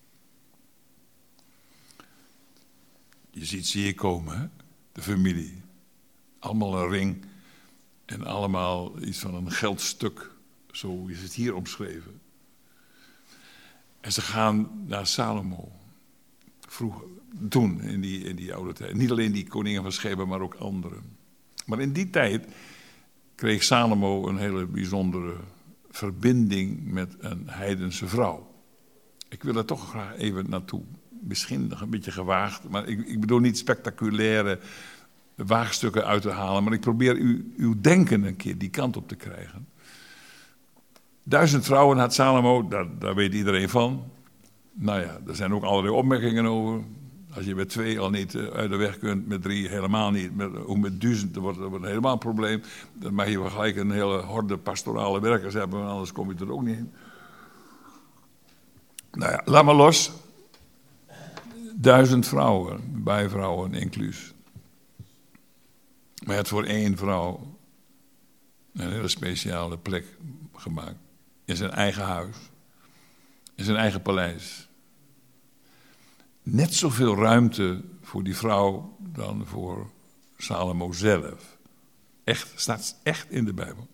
Speaker 1: Je ziet ze hier komen, hè? De familie. Allemaal een ring en allemaal iets van een geldstuk. Zo is het hier omschreven. En ze gaan naar Salomo. Vroeger, toen, in die oude tijd. Niet alleen die koningen van Sheba, maar ook anderen. Maar in die tijd kreeg Salomo een hele bijzondere verbinding met een heidense vrouw. Ik wil er toch graag even naartoe. Misschien nog een beetje gewaagd, maar ik bedoel niet spectaculaire waagstukken uit te halen. Maar ik probeer uw denken een keer die kant op te krijgen. 1000 vrouwen had Salomo, daar weet iedereen van. Nou ja, er zijn ook allerlei opmerkingen over. Als je met 2 al niet uit de weg kunt, met 3 helemaal niet. Ook met 1000 wordt het helemaal een probleem. Dan mag je wel gelijk een hele horde pastorale werkers hebben, anders kom je er ook niet in. Nou ja, laat maar los. 1000 vrouwen, bijvrouwen inclus. Maar hij had voor 1 vrouw een hele speciale plek gemaakt. In zijn eigen huis. In zijn eigen paleis. Net zoveel ruimte voor die vrouw dan voor Salomo zelf. Echt, staat echt in de Bijbel.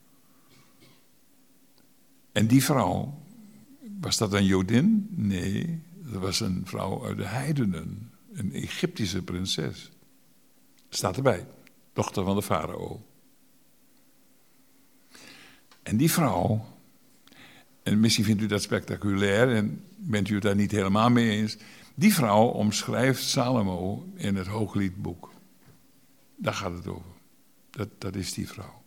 Speaker 1: En die vrouw, was dat een Jodin? Nee, dat was een vrouw uit de heidenen. Een Egyptische prinses. Staat erbij. Dochter van de farao. En die vrouw, en misschien vindt u dat spectaculair en bent u het daar niet helemaal mee eens. Die vrouw omschrijft Salomo in het Hoogliedboek. Daar gaat het over. Dat is die vrouw.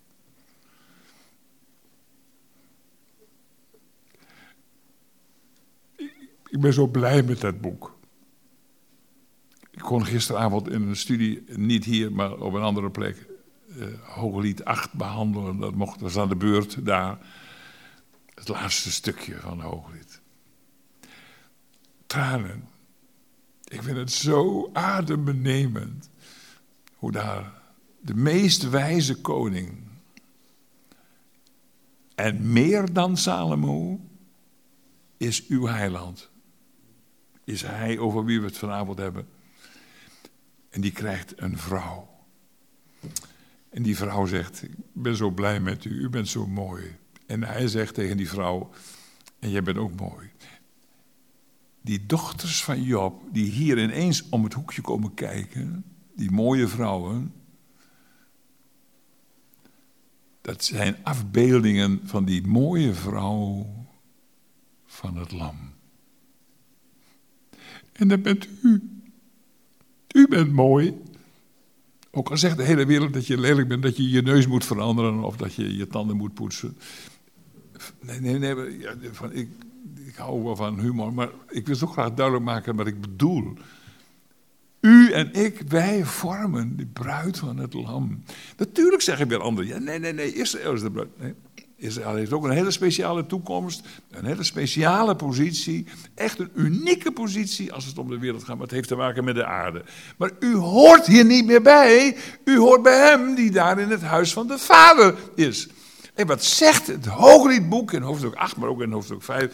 Speaker 1: Ik ben zo blij met dat boek. Ik kon gisteravond in een studie, niet hier, maar op een andere plek, Hooglied 8 behandelen. Dat was aan de beurt daar. Het laatste stukje van Hooglied. Tranen. Ik vind het zo adembenemend. Hoe daar de meest wijze koning. En meer dan Salomo is uw heiland. Is hij over wie we het vanavond hebben. En die krijgt een vrouw. En die vrouw zegt, ik ben zo blij met u, u bent zo mooi. En hij zegt tegen die vrouw, en jij bent ook mooi. Die dochters van Job, die hier ineens om het hoekje komen kijken, die mooie vrouwen, dat zijn afbeeldingen van die mooie vrouw van het lam. En dat bent u. U bent mooi. Ook al zegt de hele wereld dat je lelijk bent, dat je je neus moet veranderen of dat je je tanden moet poetsen. Nee, ik hou wel van humor, maar ik wil zo graag duidelijk maken wat ik bedoel. U en ik, wij vormen de bruid van het lam. Natuurlijk zeggen weer anderen, ja, nee, Israël is de bruid. Nee, Israël heeft ook een hele speciale toekomst, een hele speciale positie, echt een unieke positie als het om de wereld gaat, maar het heeft te maken met de aarde. Maar u hoort hier niet meer bij, u hoort bij hem die daar in het huis van de Vader is. En wat zegt het Hoogliedboek in hoofdstuk 8, maar ook in hoofdstuk 5?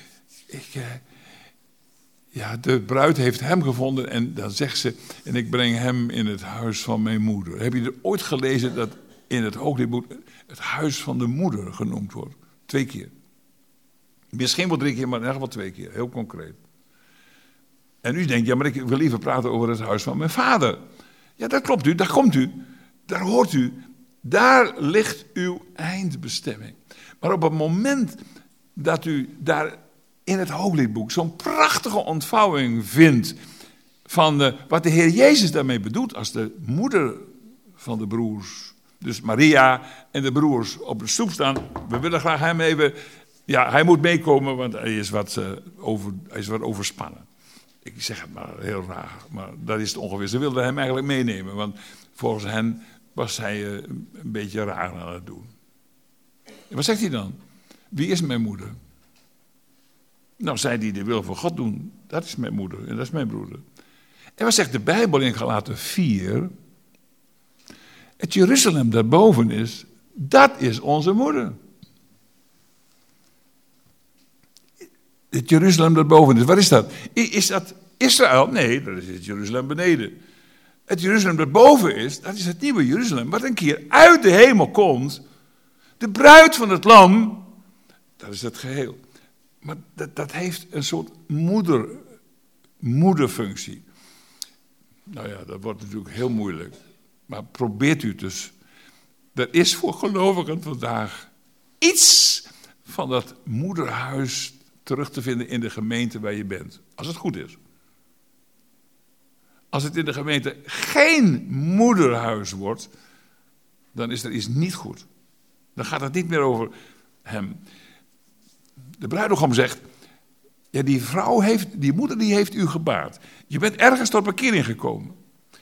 Speaker 1: De bruid heeft hem gevonden en dan zegt ze, en ik breng hem in het huis van mijn moeder. Heb je er ooit gelezen dat in het Hoogliedboek het huis van de moeder genoemd wordt? 2 keer. Misschien wel 3 keer, maar in ieder geval 2 keer. Heel concreet. En u denkt, ja, maar ik wil liever praten over het huis van mijn vader. Ja, dat klopt u, daar komt u. Daar hoort u. Daar ligt uw eindbestemming. Maar op het moment dat u daar in het Hoogliedboek zo'n prachtige ontvouwing vindt van wat de Heer Jezus daarmee bedoelt als de moeder van de broers. Dus Maria en de broers op de stoep staan. We willen graag hem even... Ja, hij moet meekomen, want hij is wat overspannen. Ik zeg het maar heel raar, maar dat is het ongeveer. Ze wilden hem eigenlijk meenemen, want volgens hen was hij een beetje raar aan het doen. En wat zegt hij dan? Wie is mijn moeder? Nou, zij die de wil van God doen, dat is mijn moeder en dat is mijn broeder. En wat zegt de Bijbel in Galaten 4? Het Jeruzalem daarboven is, dat is onze moeder. Het Jeruzalem daarboven is, wat is dat? Is dat Israël? Nee, dat is het Jeruzalem beneden. Het Jeruzalem daarboven is, dat is het nieuwe Jeruzalem, wat een keer uit de hemel komt. De bruid van het lam, dat is het geheel. Maar dat heeft een soort moederfunctie. Nou ja, dat wordt natuurlijk heel moeilijk. Maar probeert u dus. Er is voor gelovigen vandaag iets van dat moederhuis terug te vinden in de gemeente waar je bent. Als het goed is. Als het in de gemeente geen moederhuis wordt, dan is er iets niet goed. Dan gaat het niet meer over hem. De bruidegom zegt, ja, die moeder heeft u gebaard. Je bent ergens tot bekering gekomen.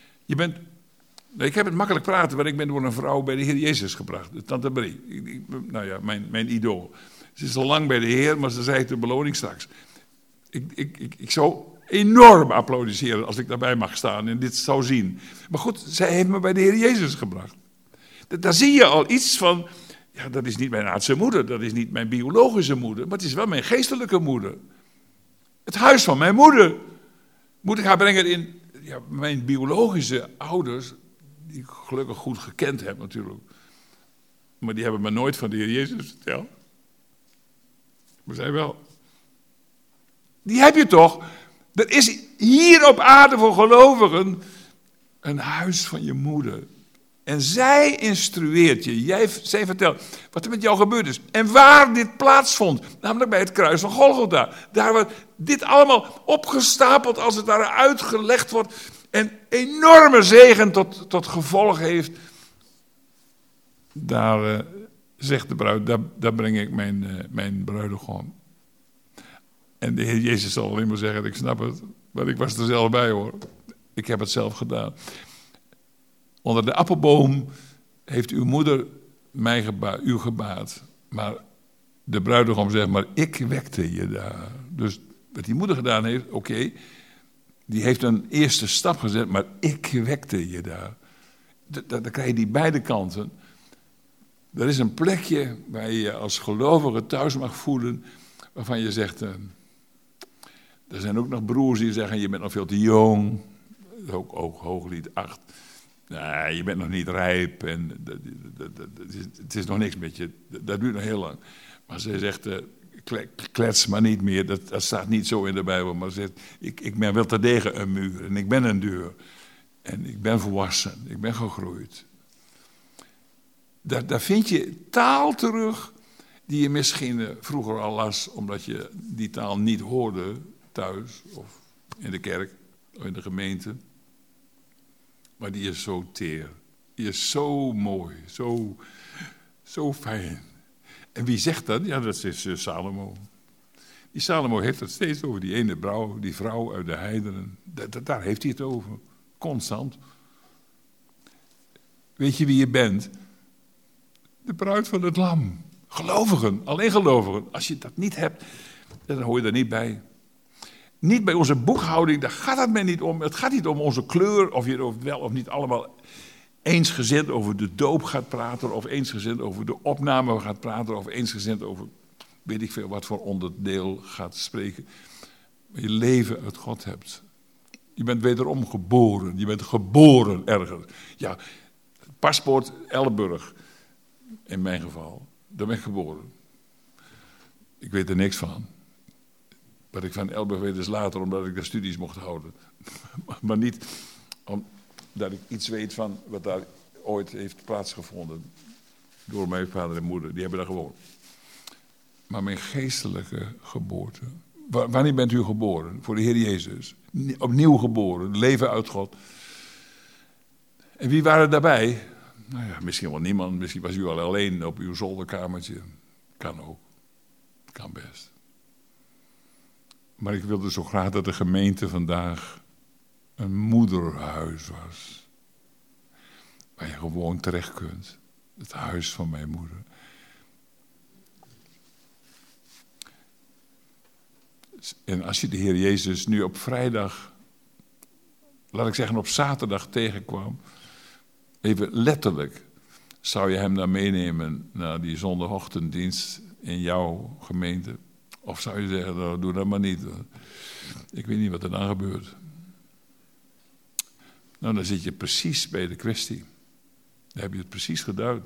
Speaker 1: Ik heb het makkelijk praten, want ik ben door een vrouw bij de Heer Jezus gebracht. De tante Marie. Nou ja, mijn idool. Ze is al lang bij de Heer, maar ze zei de beloning straks. Ik zou enorm applaudisseren als ik daarbij mag staan en dit zou zien. Maar goed, zij heeft me bij de Heer Jezus gebracht. Daar zie je al iets van, ja, dat is niet mijn aardse moeder, dat is niet mijn biologische moeder, maar het is wel mijn geestelijke moeder. Het huis van mijn moeder. Moet ik haar brengen in mijn biologische ouders, die ik gelukkig goed gekend heb natuurlijk. Maar die hebben me nooit van de Heer Jezus verteld. Maar zij wel. Die heb je toch? Er is hier op aarde voor gelovigen een huis van je moeder. En zij instrueert je. Zij vertelt wat er met jou gebeurd is. En waar dit plaatsvond. Namelijk bij het kruis van Golgotha. Daar waar dit allemaal opgestapeld als het daar uitgelegd wordt. En enorme zegen tot gevolg heeft. Daar zegt de bruid, daar breng ik mijn bruidegom. En de Heer Jezus zal alleen maar zeggen, ik snap het. Maar ik was er zelf bij hoor. Ik heb het zelf gedaan. Onder de appelboom heeft uw moeder u gebaard. Maar de bruidegom zegt, maar ik wekte je daar. Dus wat die moeder gedaan heeft, oké. Die heeft een eerste stap gezet, maar ik wekte je daar. Dan krijg je die beide kanten. Er is een plekje waar je je als gelovige thuis mag voelen, waarvan je zegt, er zijn ook nog broers die zeggen, je bent nog veel te jong. Ook Hooglied 8. Nee, je bent nog niet rijp en het is nog niks met je. Dat duurt nog heel lang. Maar ze zegt, klets maar niet meer. Dat staat niet zo in de Bijbel. Maar ze zegt, ik ben wel terdege een muur en ik ben een deur. En ik ben volwassen, ik ben gegroeid. Daar vind je taal terug die je misschien vroeger al las, omdat je die taal niet hoorde thuis of in de kerk of in de gemeente. Maar die is zo teer. Die is zo mooi. Zo fijn. En wie zegt dat? Ja, dat is Salomo. Die Salomo heeft het steeds over die ene vrouw uit de heidenen. Daar heeft hij het over. Constant. Weet je wie je bent? De bruid van het lam. Gelovigen, alleen gelovigen. Als je dat niet hebt, dan hoor je er niet bij. Niet bij onze boekhouding, daar gaat het mij niet om. Het gaat niet om onze kleur, of je er wel of niet allemaal eensgezind over de doop gaat praten, of eensgezind over de opname gaat praten, of eensgezind over weet ik veel wat voor onderdeel gaat spreken. Maar je leven uit God hebt. Je bent wederom geboren. Je bent geboren ergens. Ja, paspoort Elburg, in mijn geval. Daar ben ik geboren. Ik weet er niks van. Wat ik van Elburg weet is later, omdat ik daar studies mocht houden. Maar niet omdat ik iets weet van wat daar ooit heeft plaatsgevonden. Door mijn vader en moeder, die hebben daar gewoond. Maar mijn geestelijke geboorte. Wanneer bent u geboren? Voor de Heer Jezus. Opnieuw geboren, leven uit God. En wie waren daarbij? Nou ja, misschien wel niemand. Misschien was u al alleen op uw zolderkamertje. Kan ook. Kan best. Maar ik wilde zo graag dat de gemeente vandaag een moederhuis was. Waar je gewoon terecht kunt. Het huis van mijn moeder. En als je de Heer Jezus nu op vrijdag, laat ik zeggen op zaterdag tegenkwam, even letterlijk, zou je hem dan meenemen naar die zondagochtenddienst in jouw gemeente? Of zou je zeggen, nou, doe dat maar niet. Ik weet niet wat er dan gebeurt. Nou, dan zit je precies bij de kwestie. Dan heb je het precies geduid.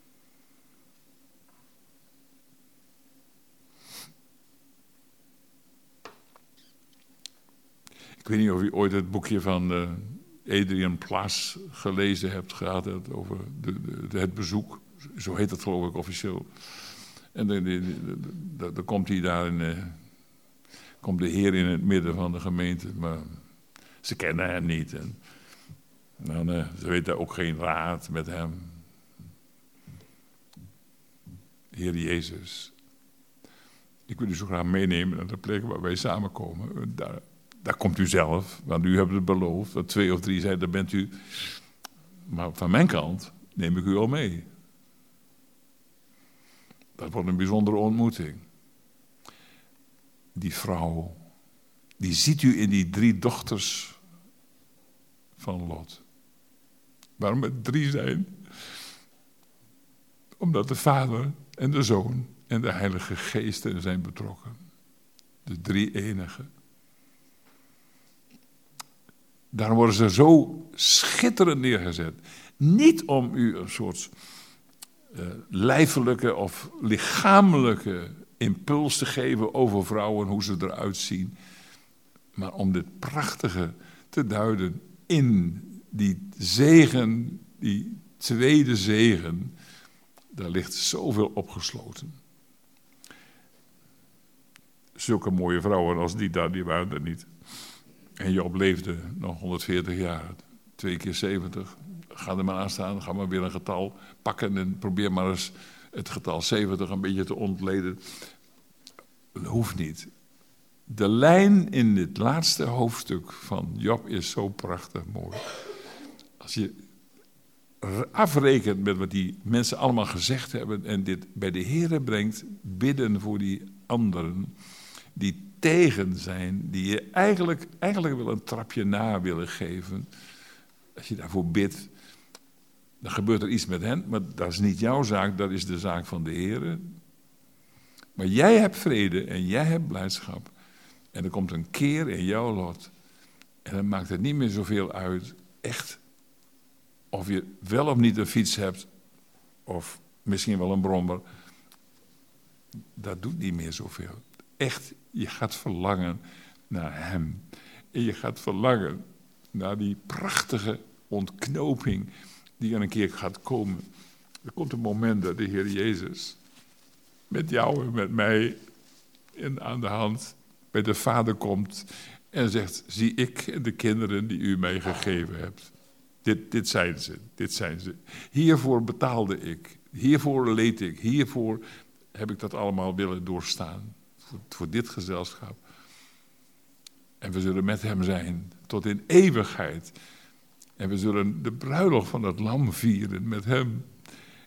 Speaker 1: Ik weet niet of u ooit het boekje van Adrian Plaas gelezen hebt gehad over het bezoek. Zo heet het geloof ik officieel. En dan komt hij daar en komt de Heer in het midden van de gemeente. Maar ze kennen hem niet. En ze weten ook geen raad met hem. Heer Jezus. Ik wil u zo graag meenemen naar de plek waar wij samenkomen. Daar komt u zelf, want u hebt het beloofd. Dat 2 of 3 zijn, daar bent u. Maar van mijn kant neem ik u al mee. Dat wordt een bijzondere ontmoeting. Die vrouw, die ziet u in die 3 dochters van Lot. Waarom het 3 zijn? Omdat de Vader en de Zoon en de Heilige Geest erin zijn betrokken. De 3 enige. Daarom worden ze zo schitterend neergezet. Niet om u een soort lijfelijke of lichamelijke impuls te geven over vrouwen, hoe ze eruit zien. Maar om dit prachtige te duiden in die zegen, die tweede zegen. Daar ligt zoveel opgesloten. Zulke mooie vrouwen als die daar, die waren er niet. En Job leefde nog 140 jaar. 2 keer 70. Ga er maar aan staan. Ga maar weer een getal pakken. En probeer maar eens het getal 70 een beetje te ontleden. Dat hoeft niet. De lijn in dit laatste hoofdstuk van Job is zo prachtig mooi. Als je afrekent met wat die mensen allemaal gezegd hebben. En dit bij de Here brengt. Bidden voor die anderen. Die tegen zijn, die je eigenlijk wel een trapje na willen geven. Als je daarvoor bidt, dan gebeurt er iets met hen, maar dat is niet jouw zaak, dat is de zaak van de Heer. Maar jij hebt vrede en jij hebt blijdschap. En er komt een keer in jouw lot. En dan maakt het niet meer zoveel uit, echt, of je wel of niet een fiets hebt, of misschien wel een brommer. Dat doet niet meer zoveel. Echt, je gaat verlangen naar hem. En je gaat verlangen naar die prachtige ontknoping die er een keer gaat komen. Er komt een moment dat de Heer Jezus met jou en met mij aan de hand bij de Vader komt en zegt: zie ik en de kinderen die u mij gegeven hebt. Dit zijn ze. Hiervoor betaalde ik. Hiervoor leed ik. Hiervoor heb ik dat allemaal willen doorstaan. Voor dit gezelschap. En we zullen met hem zijn tot in eeuwigheid. En we zullen de bruiloft van het lam vieren met hem.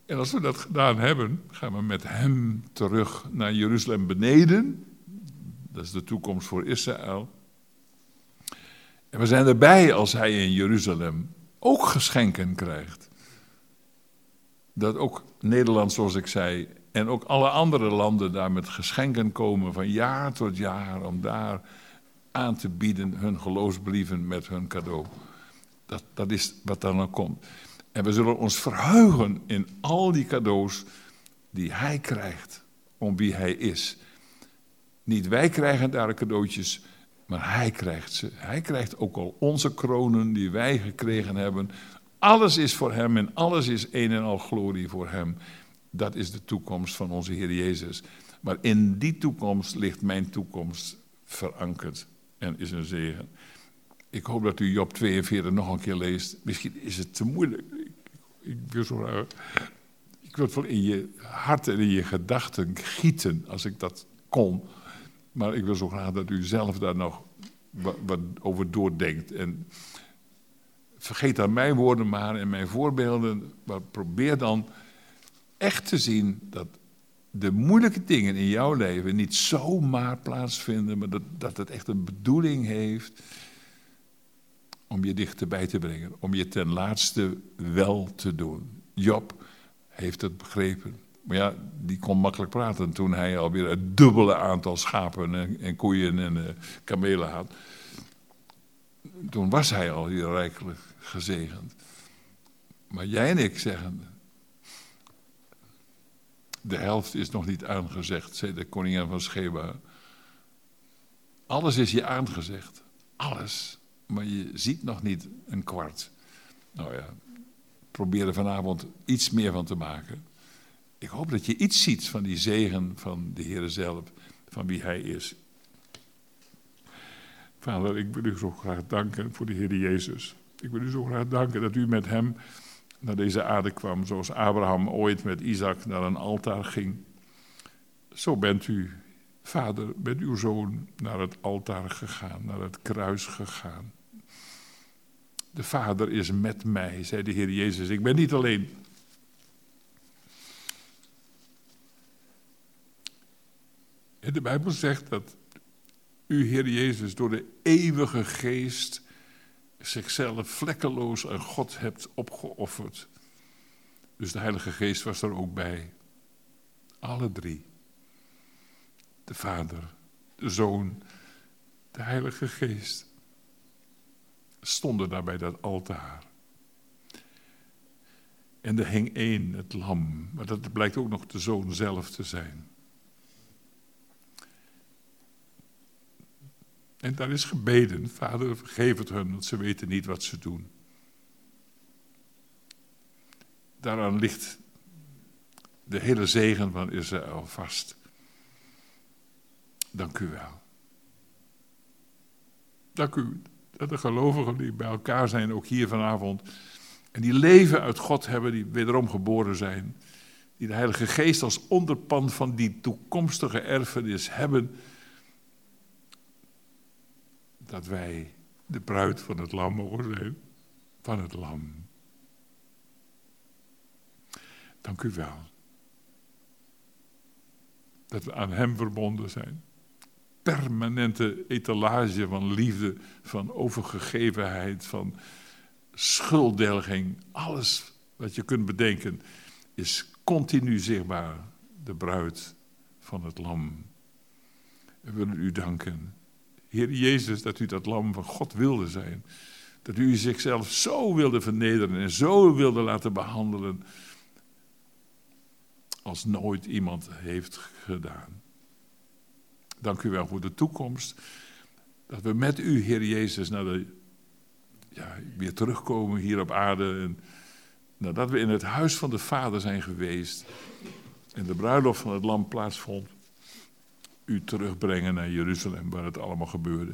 Speaker 1: En als we dat gedaan hebben, gaan we met hem terug naar Jeruzalem beneden. Dat is de toekomst voor Israël. En we zijn erbij als hij in Jeruzalem ook geschenken krijgt. Dat ook Nederland, zoals ik zei, en ook alle andere landen daar met geschenken komen van jaar tot jaar om daar aan te bieden hun geloofsbrieven met hun cadeau. Dat is wat dan ook komt. En we zullen ons verheugen in al die cadeaus die hij krijgt om wie hij is. Niet wij krijgen daar cadeautjes, maar hij krijgt ze. Hij krijgt ook al onze kronen die wij gekregen hebben. Alles is voor hem en alles is een en al glorie voor hem. Dat is de toekomst van onze Heer Jezus. Maar in die toekomst ligt mijn toekomst verankerd en is een zegen. Ik hoop dat u Job 42 nog een keer leest. Misschien is het te moeilijk. Ik wil zo graag. Ik wil het wel in je hart en in je gedachten gieten als ik dat kon. Maar ik wil zo graag dat u zelf daar nog wat over doordenkt. En vergeet dan mijn woorden maar en mijn voorbeelden. Maar probeer dan echt te zien dat de moeilijke dingen in jouw leven niet zomaar plaatsvinden. Maar dat het echt een bedoeling heeft om je dichterbij te brengen. Om je ten laatste wel te doen. Job heeft het begrepen. Maar ja, die kon makkelijk praten toen hij alweer het dubbele aantal schapen en koeien en kamelen had. Toen was hij al hier rijkelijk gezegend. Maar jij en ik zeggen, de helft is nog niet aangezegd, zei de koningin van Sheba. Alles is je aangezegd. Alles. Maar je ziet nog niet een kwart. Nou ja, probeer er vanavond iets meer van te maken. Ik hoop dat je iets ziet van die zegen van de Heer zelf, van wie hij is. Vader, ik wil u zo graag danken voor de Heer Jezus. Ik wil u zo graag danken dat u met hem naar deze aarde kwam, zoals Abraham ooit met Isaac naar een altaar ging. Zo bent u, Vader, met uw zoon naar het altaar gegaan, naar het kruis gegaan. De Vader is met mij, zei de Heer Jezus. Ik ben niet alleen. En de Bijbel zegt dat u, Heer Jezus, door de eeuwige geest zichzelf vlekkeloos aan God hebt opgeofferd. Dus de Heilige Geest was er ook bij. Alle drie. De Vader, de Zoon, de Heilige Geest stonden daar bij dat altaar. En er hing één, het lam. Maar dat blijkt ook nog de Zoon zelf te zijn. En daar is gebeden, Vader, vergeef het hun, want ze weten niet wat ze doen. Daaraan ligt de hele zegen van Israël vast. Dank u wel. Dank u dat de gelovigen die bij elkaar zijn, ook hier vanavond, en die leven uit God hebben, die wederom geboren zijn, die de Heilige Geest als onderpand van die toekomstige erfenis hebben, dat wij de bruid van het lam mogen zijn, van het lam. Dank u wel. Dat we aan hem verbonden zijn. Permanente etalage van liefde, van overgegevenheid, van schulddelging. Alles wat je kunt bedenken is continu zichtbaar. De bruid van het lam. We willen u danken. Heer Jezus, dat u dat lam van God wilde zijn. Dat u zichzelf zo wilde vernederen en zo wilde laten behandelen als nooit iemand heeft gedaan. Dank u wel voor de toekomst. Dat we met u, Heer Jezus, weer terugkomen hier op aarde. En nadat we in het huis van de Vader zijn geweest en de bruiloft van het lam plaatsvond, u terugbrengen naar Jeruzalem, waar het allemaal gebeurde.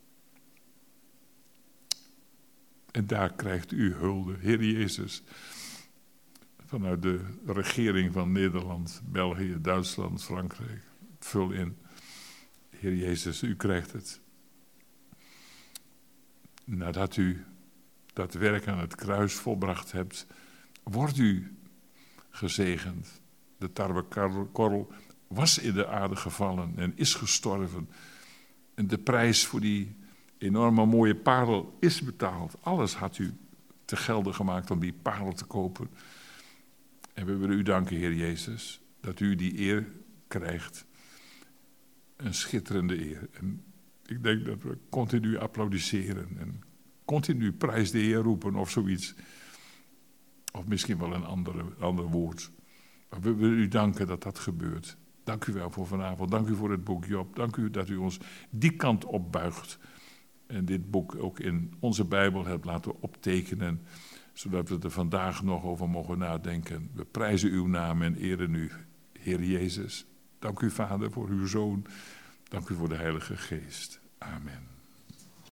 Speaker 1: En daar krijgt u hulde, Heer Jezus, vanuit de regering van Nederland, België, Duitsland, Frankrijk. Vul in. Heer Jezus, u krijgt het. Nadat u dat werk aan het kruis volbracht hebt, wordt u gezegend. De tarwekorrel was in de aarde gevallen en is gestorven. En de prijs voor die enorme mooie parel is betaald. Alles had u te gelde gemaakt om die parel te kopen. En we willen u danken, Heer Jezus, dat u die eer krijgt. Een schitterende eer. En ik denk dat we continu applaudisseren en continu prijs de Heer roepen of zoiets. Of misschien wel een ander woord. Maar we willen u danken dat dat gebeurt. Dank u wel voor vanavond. Dank u voor het boek Job. Dank u dat u ons die kant opbuigt. En dit boek ook in onze Bijbel hebt laten optekenen. Zodat we er vandaag nog over mogen nadenken. We prijzen uw naam en eren u, Heer Jezus. Dank u, Vader, voor uw Zoon. Dank u voor de Heilige Geest. Amen.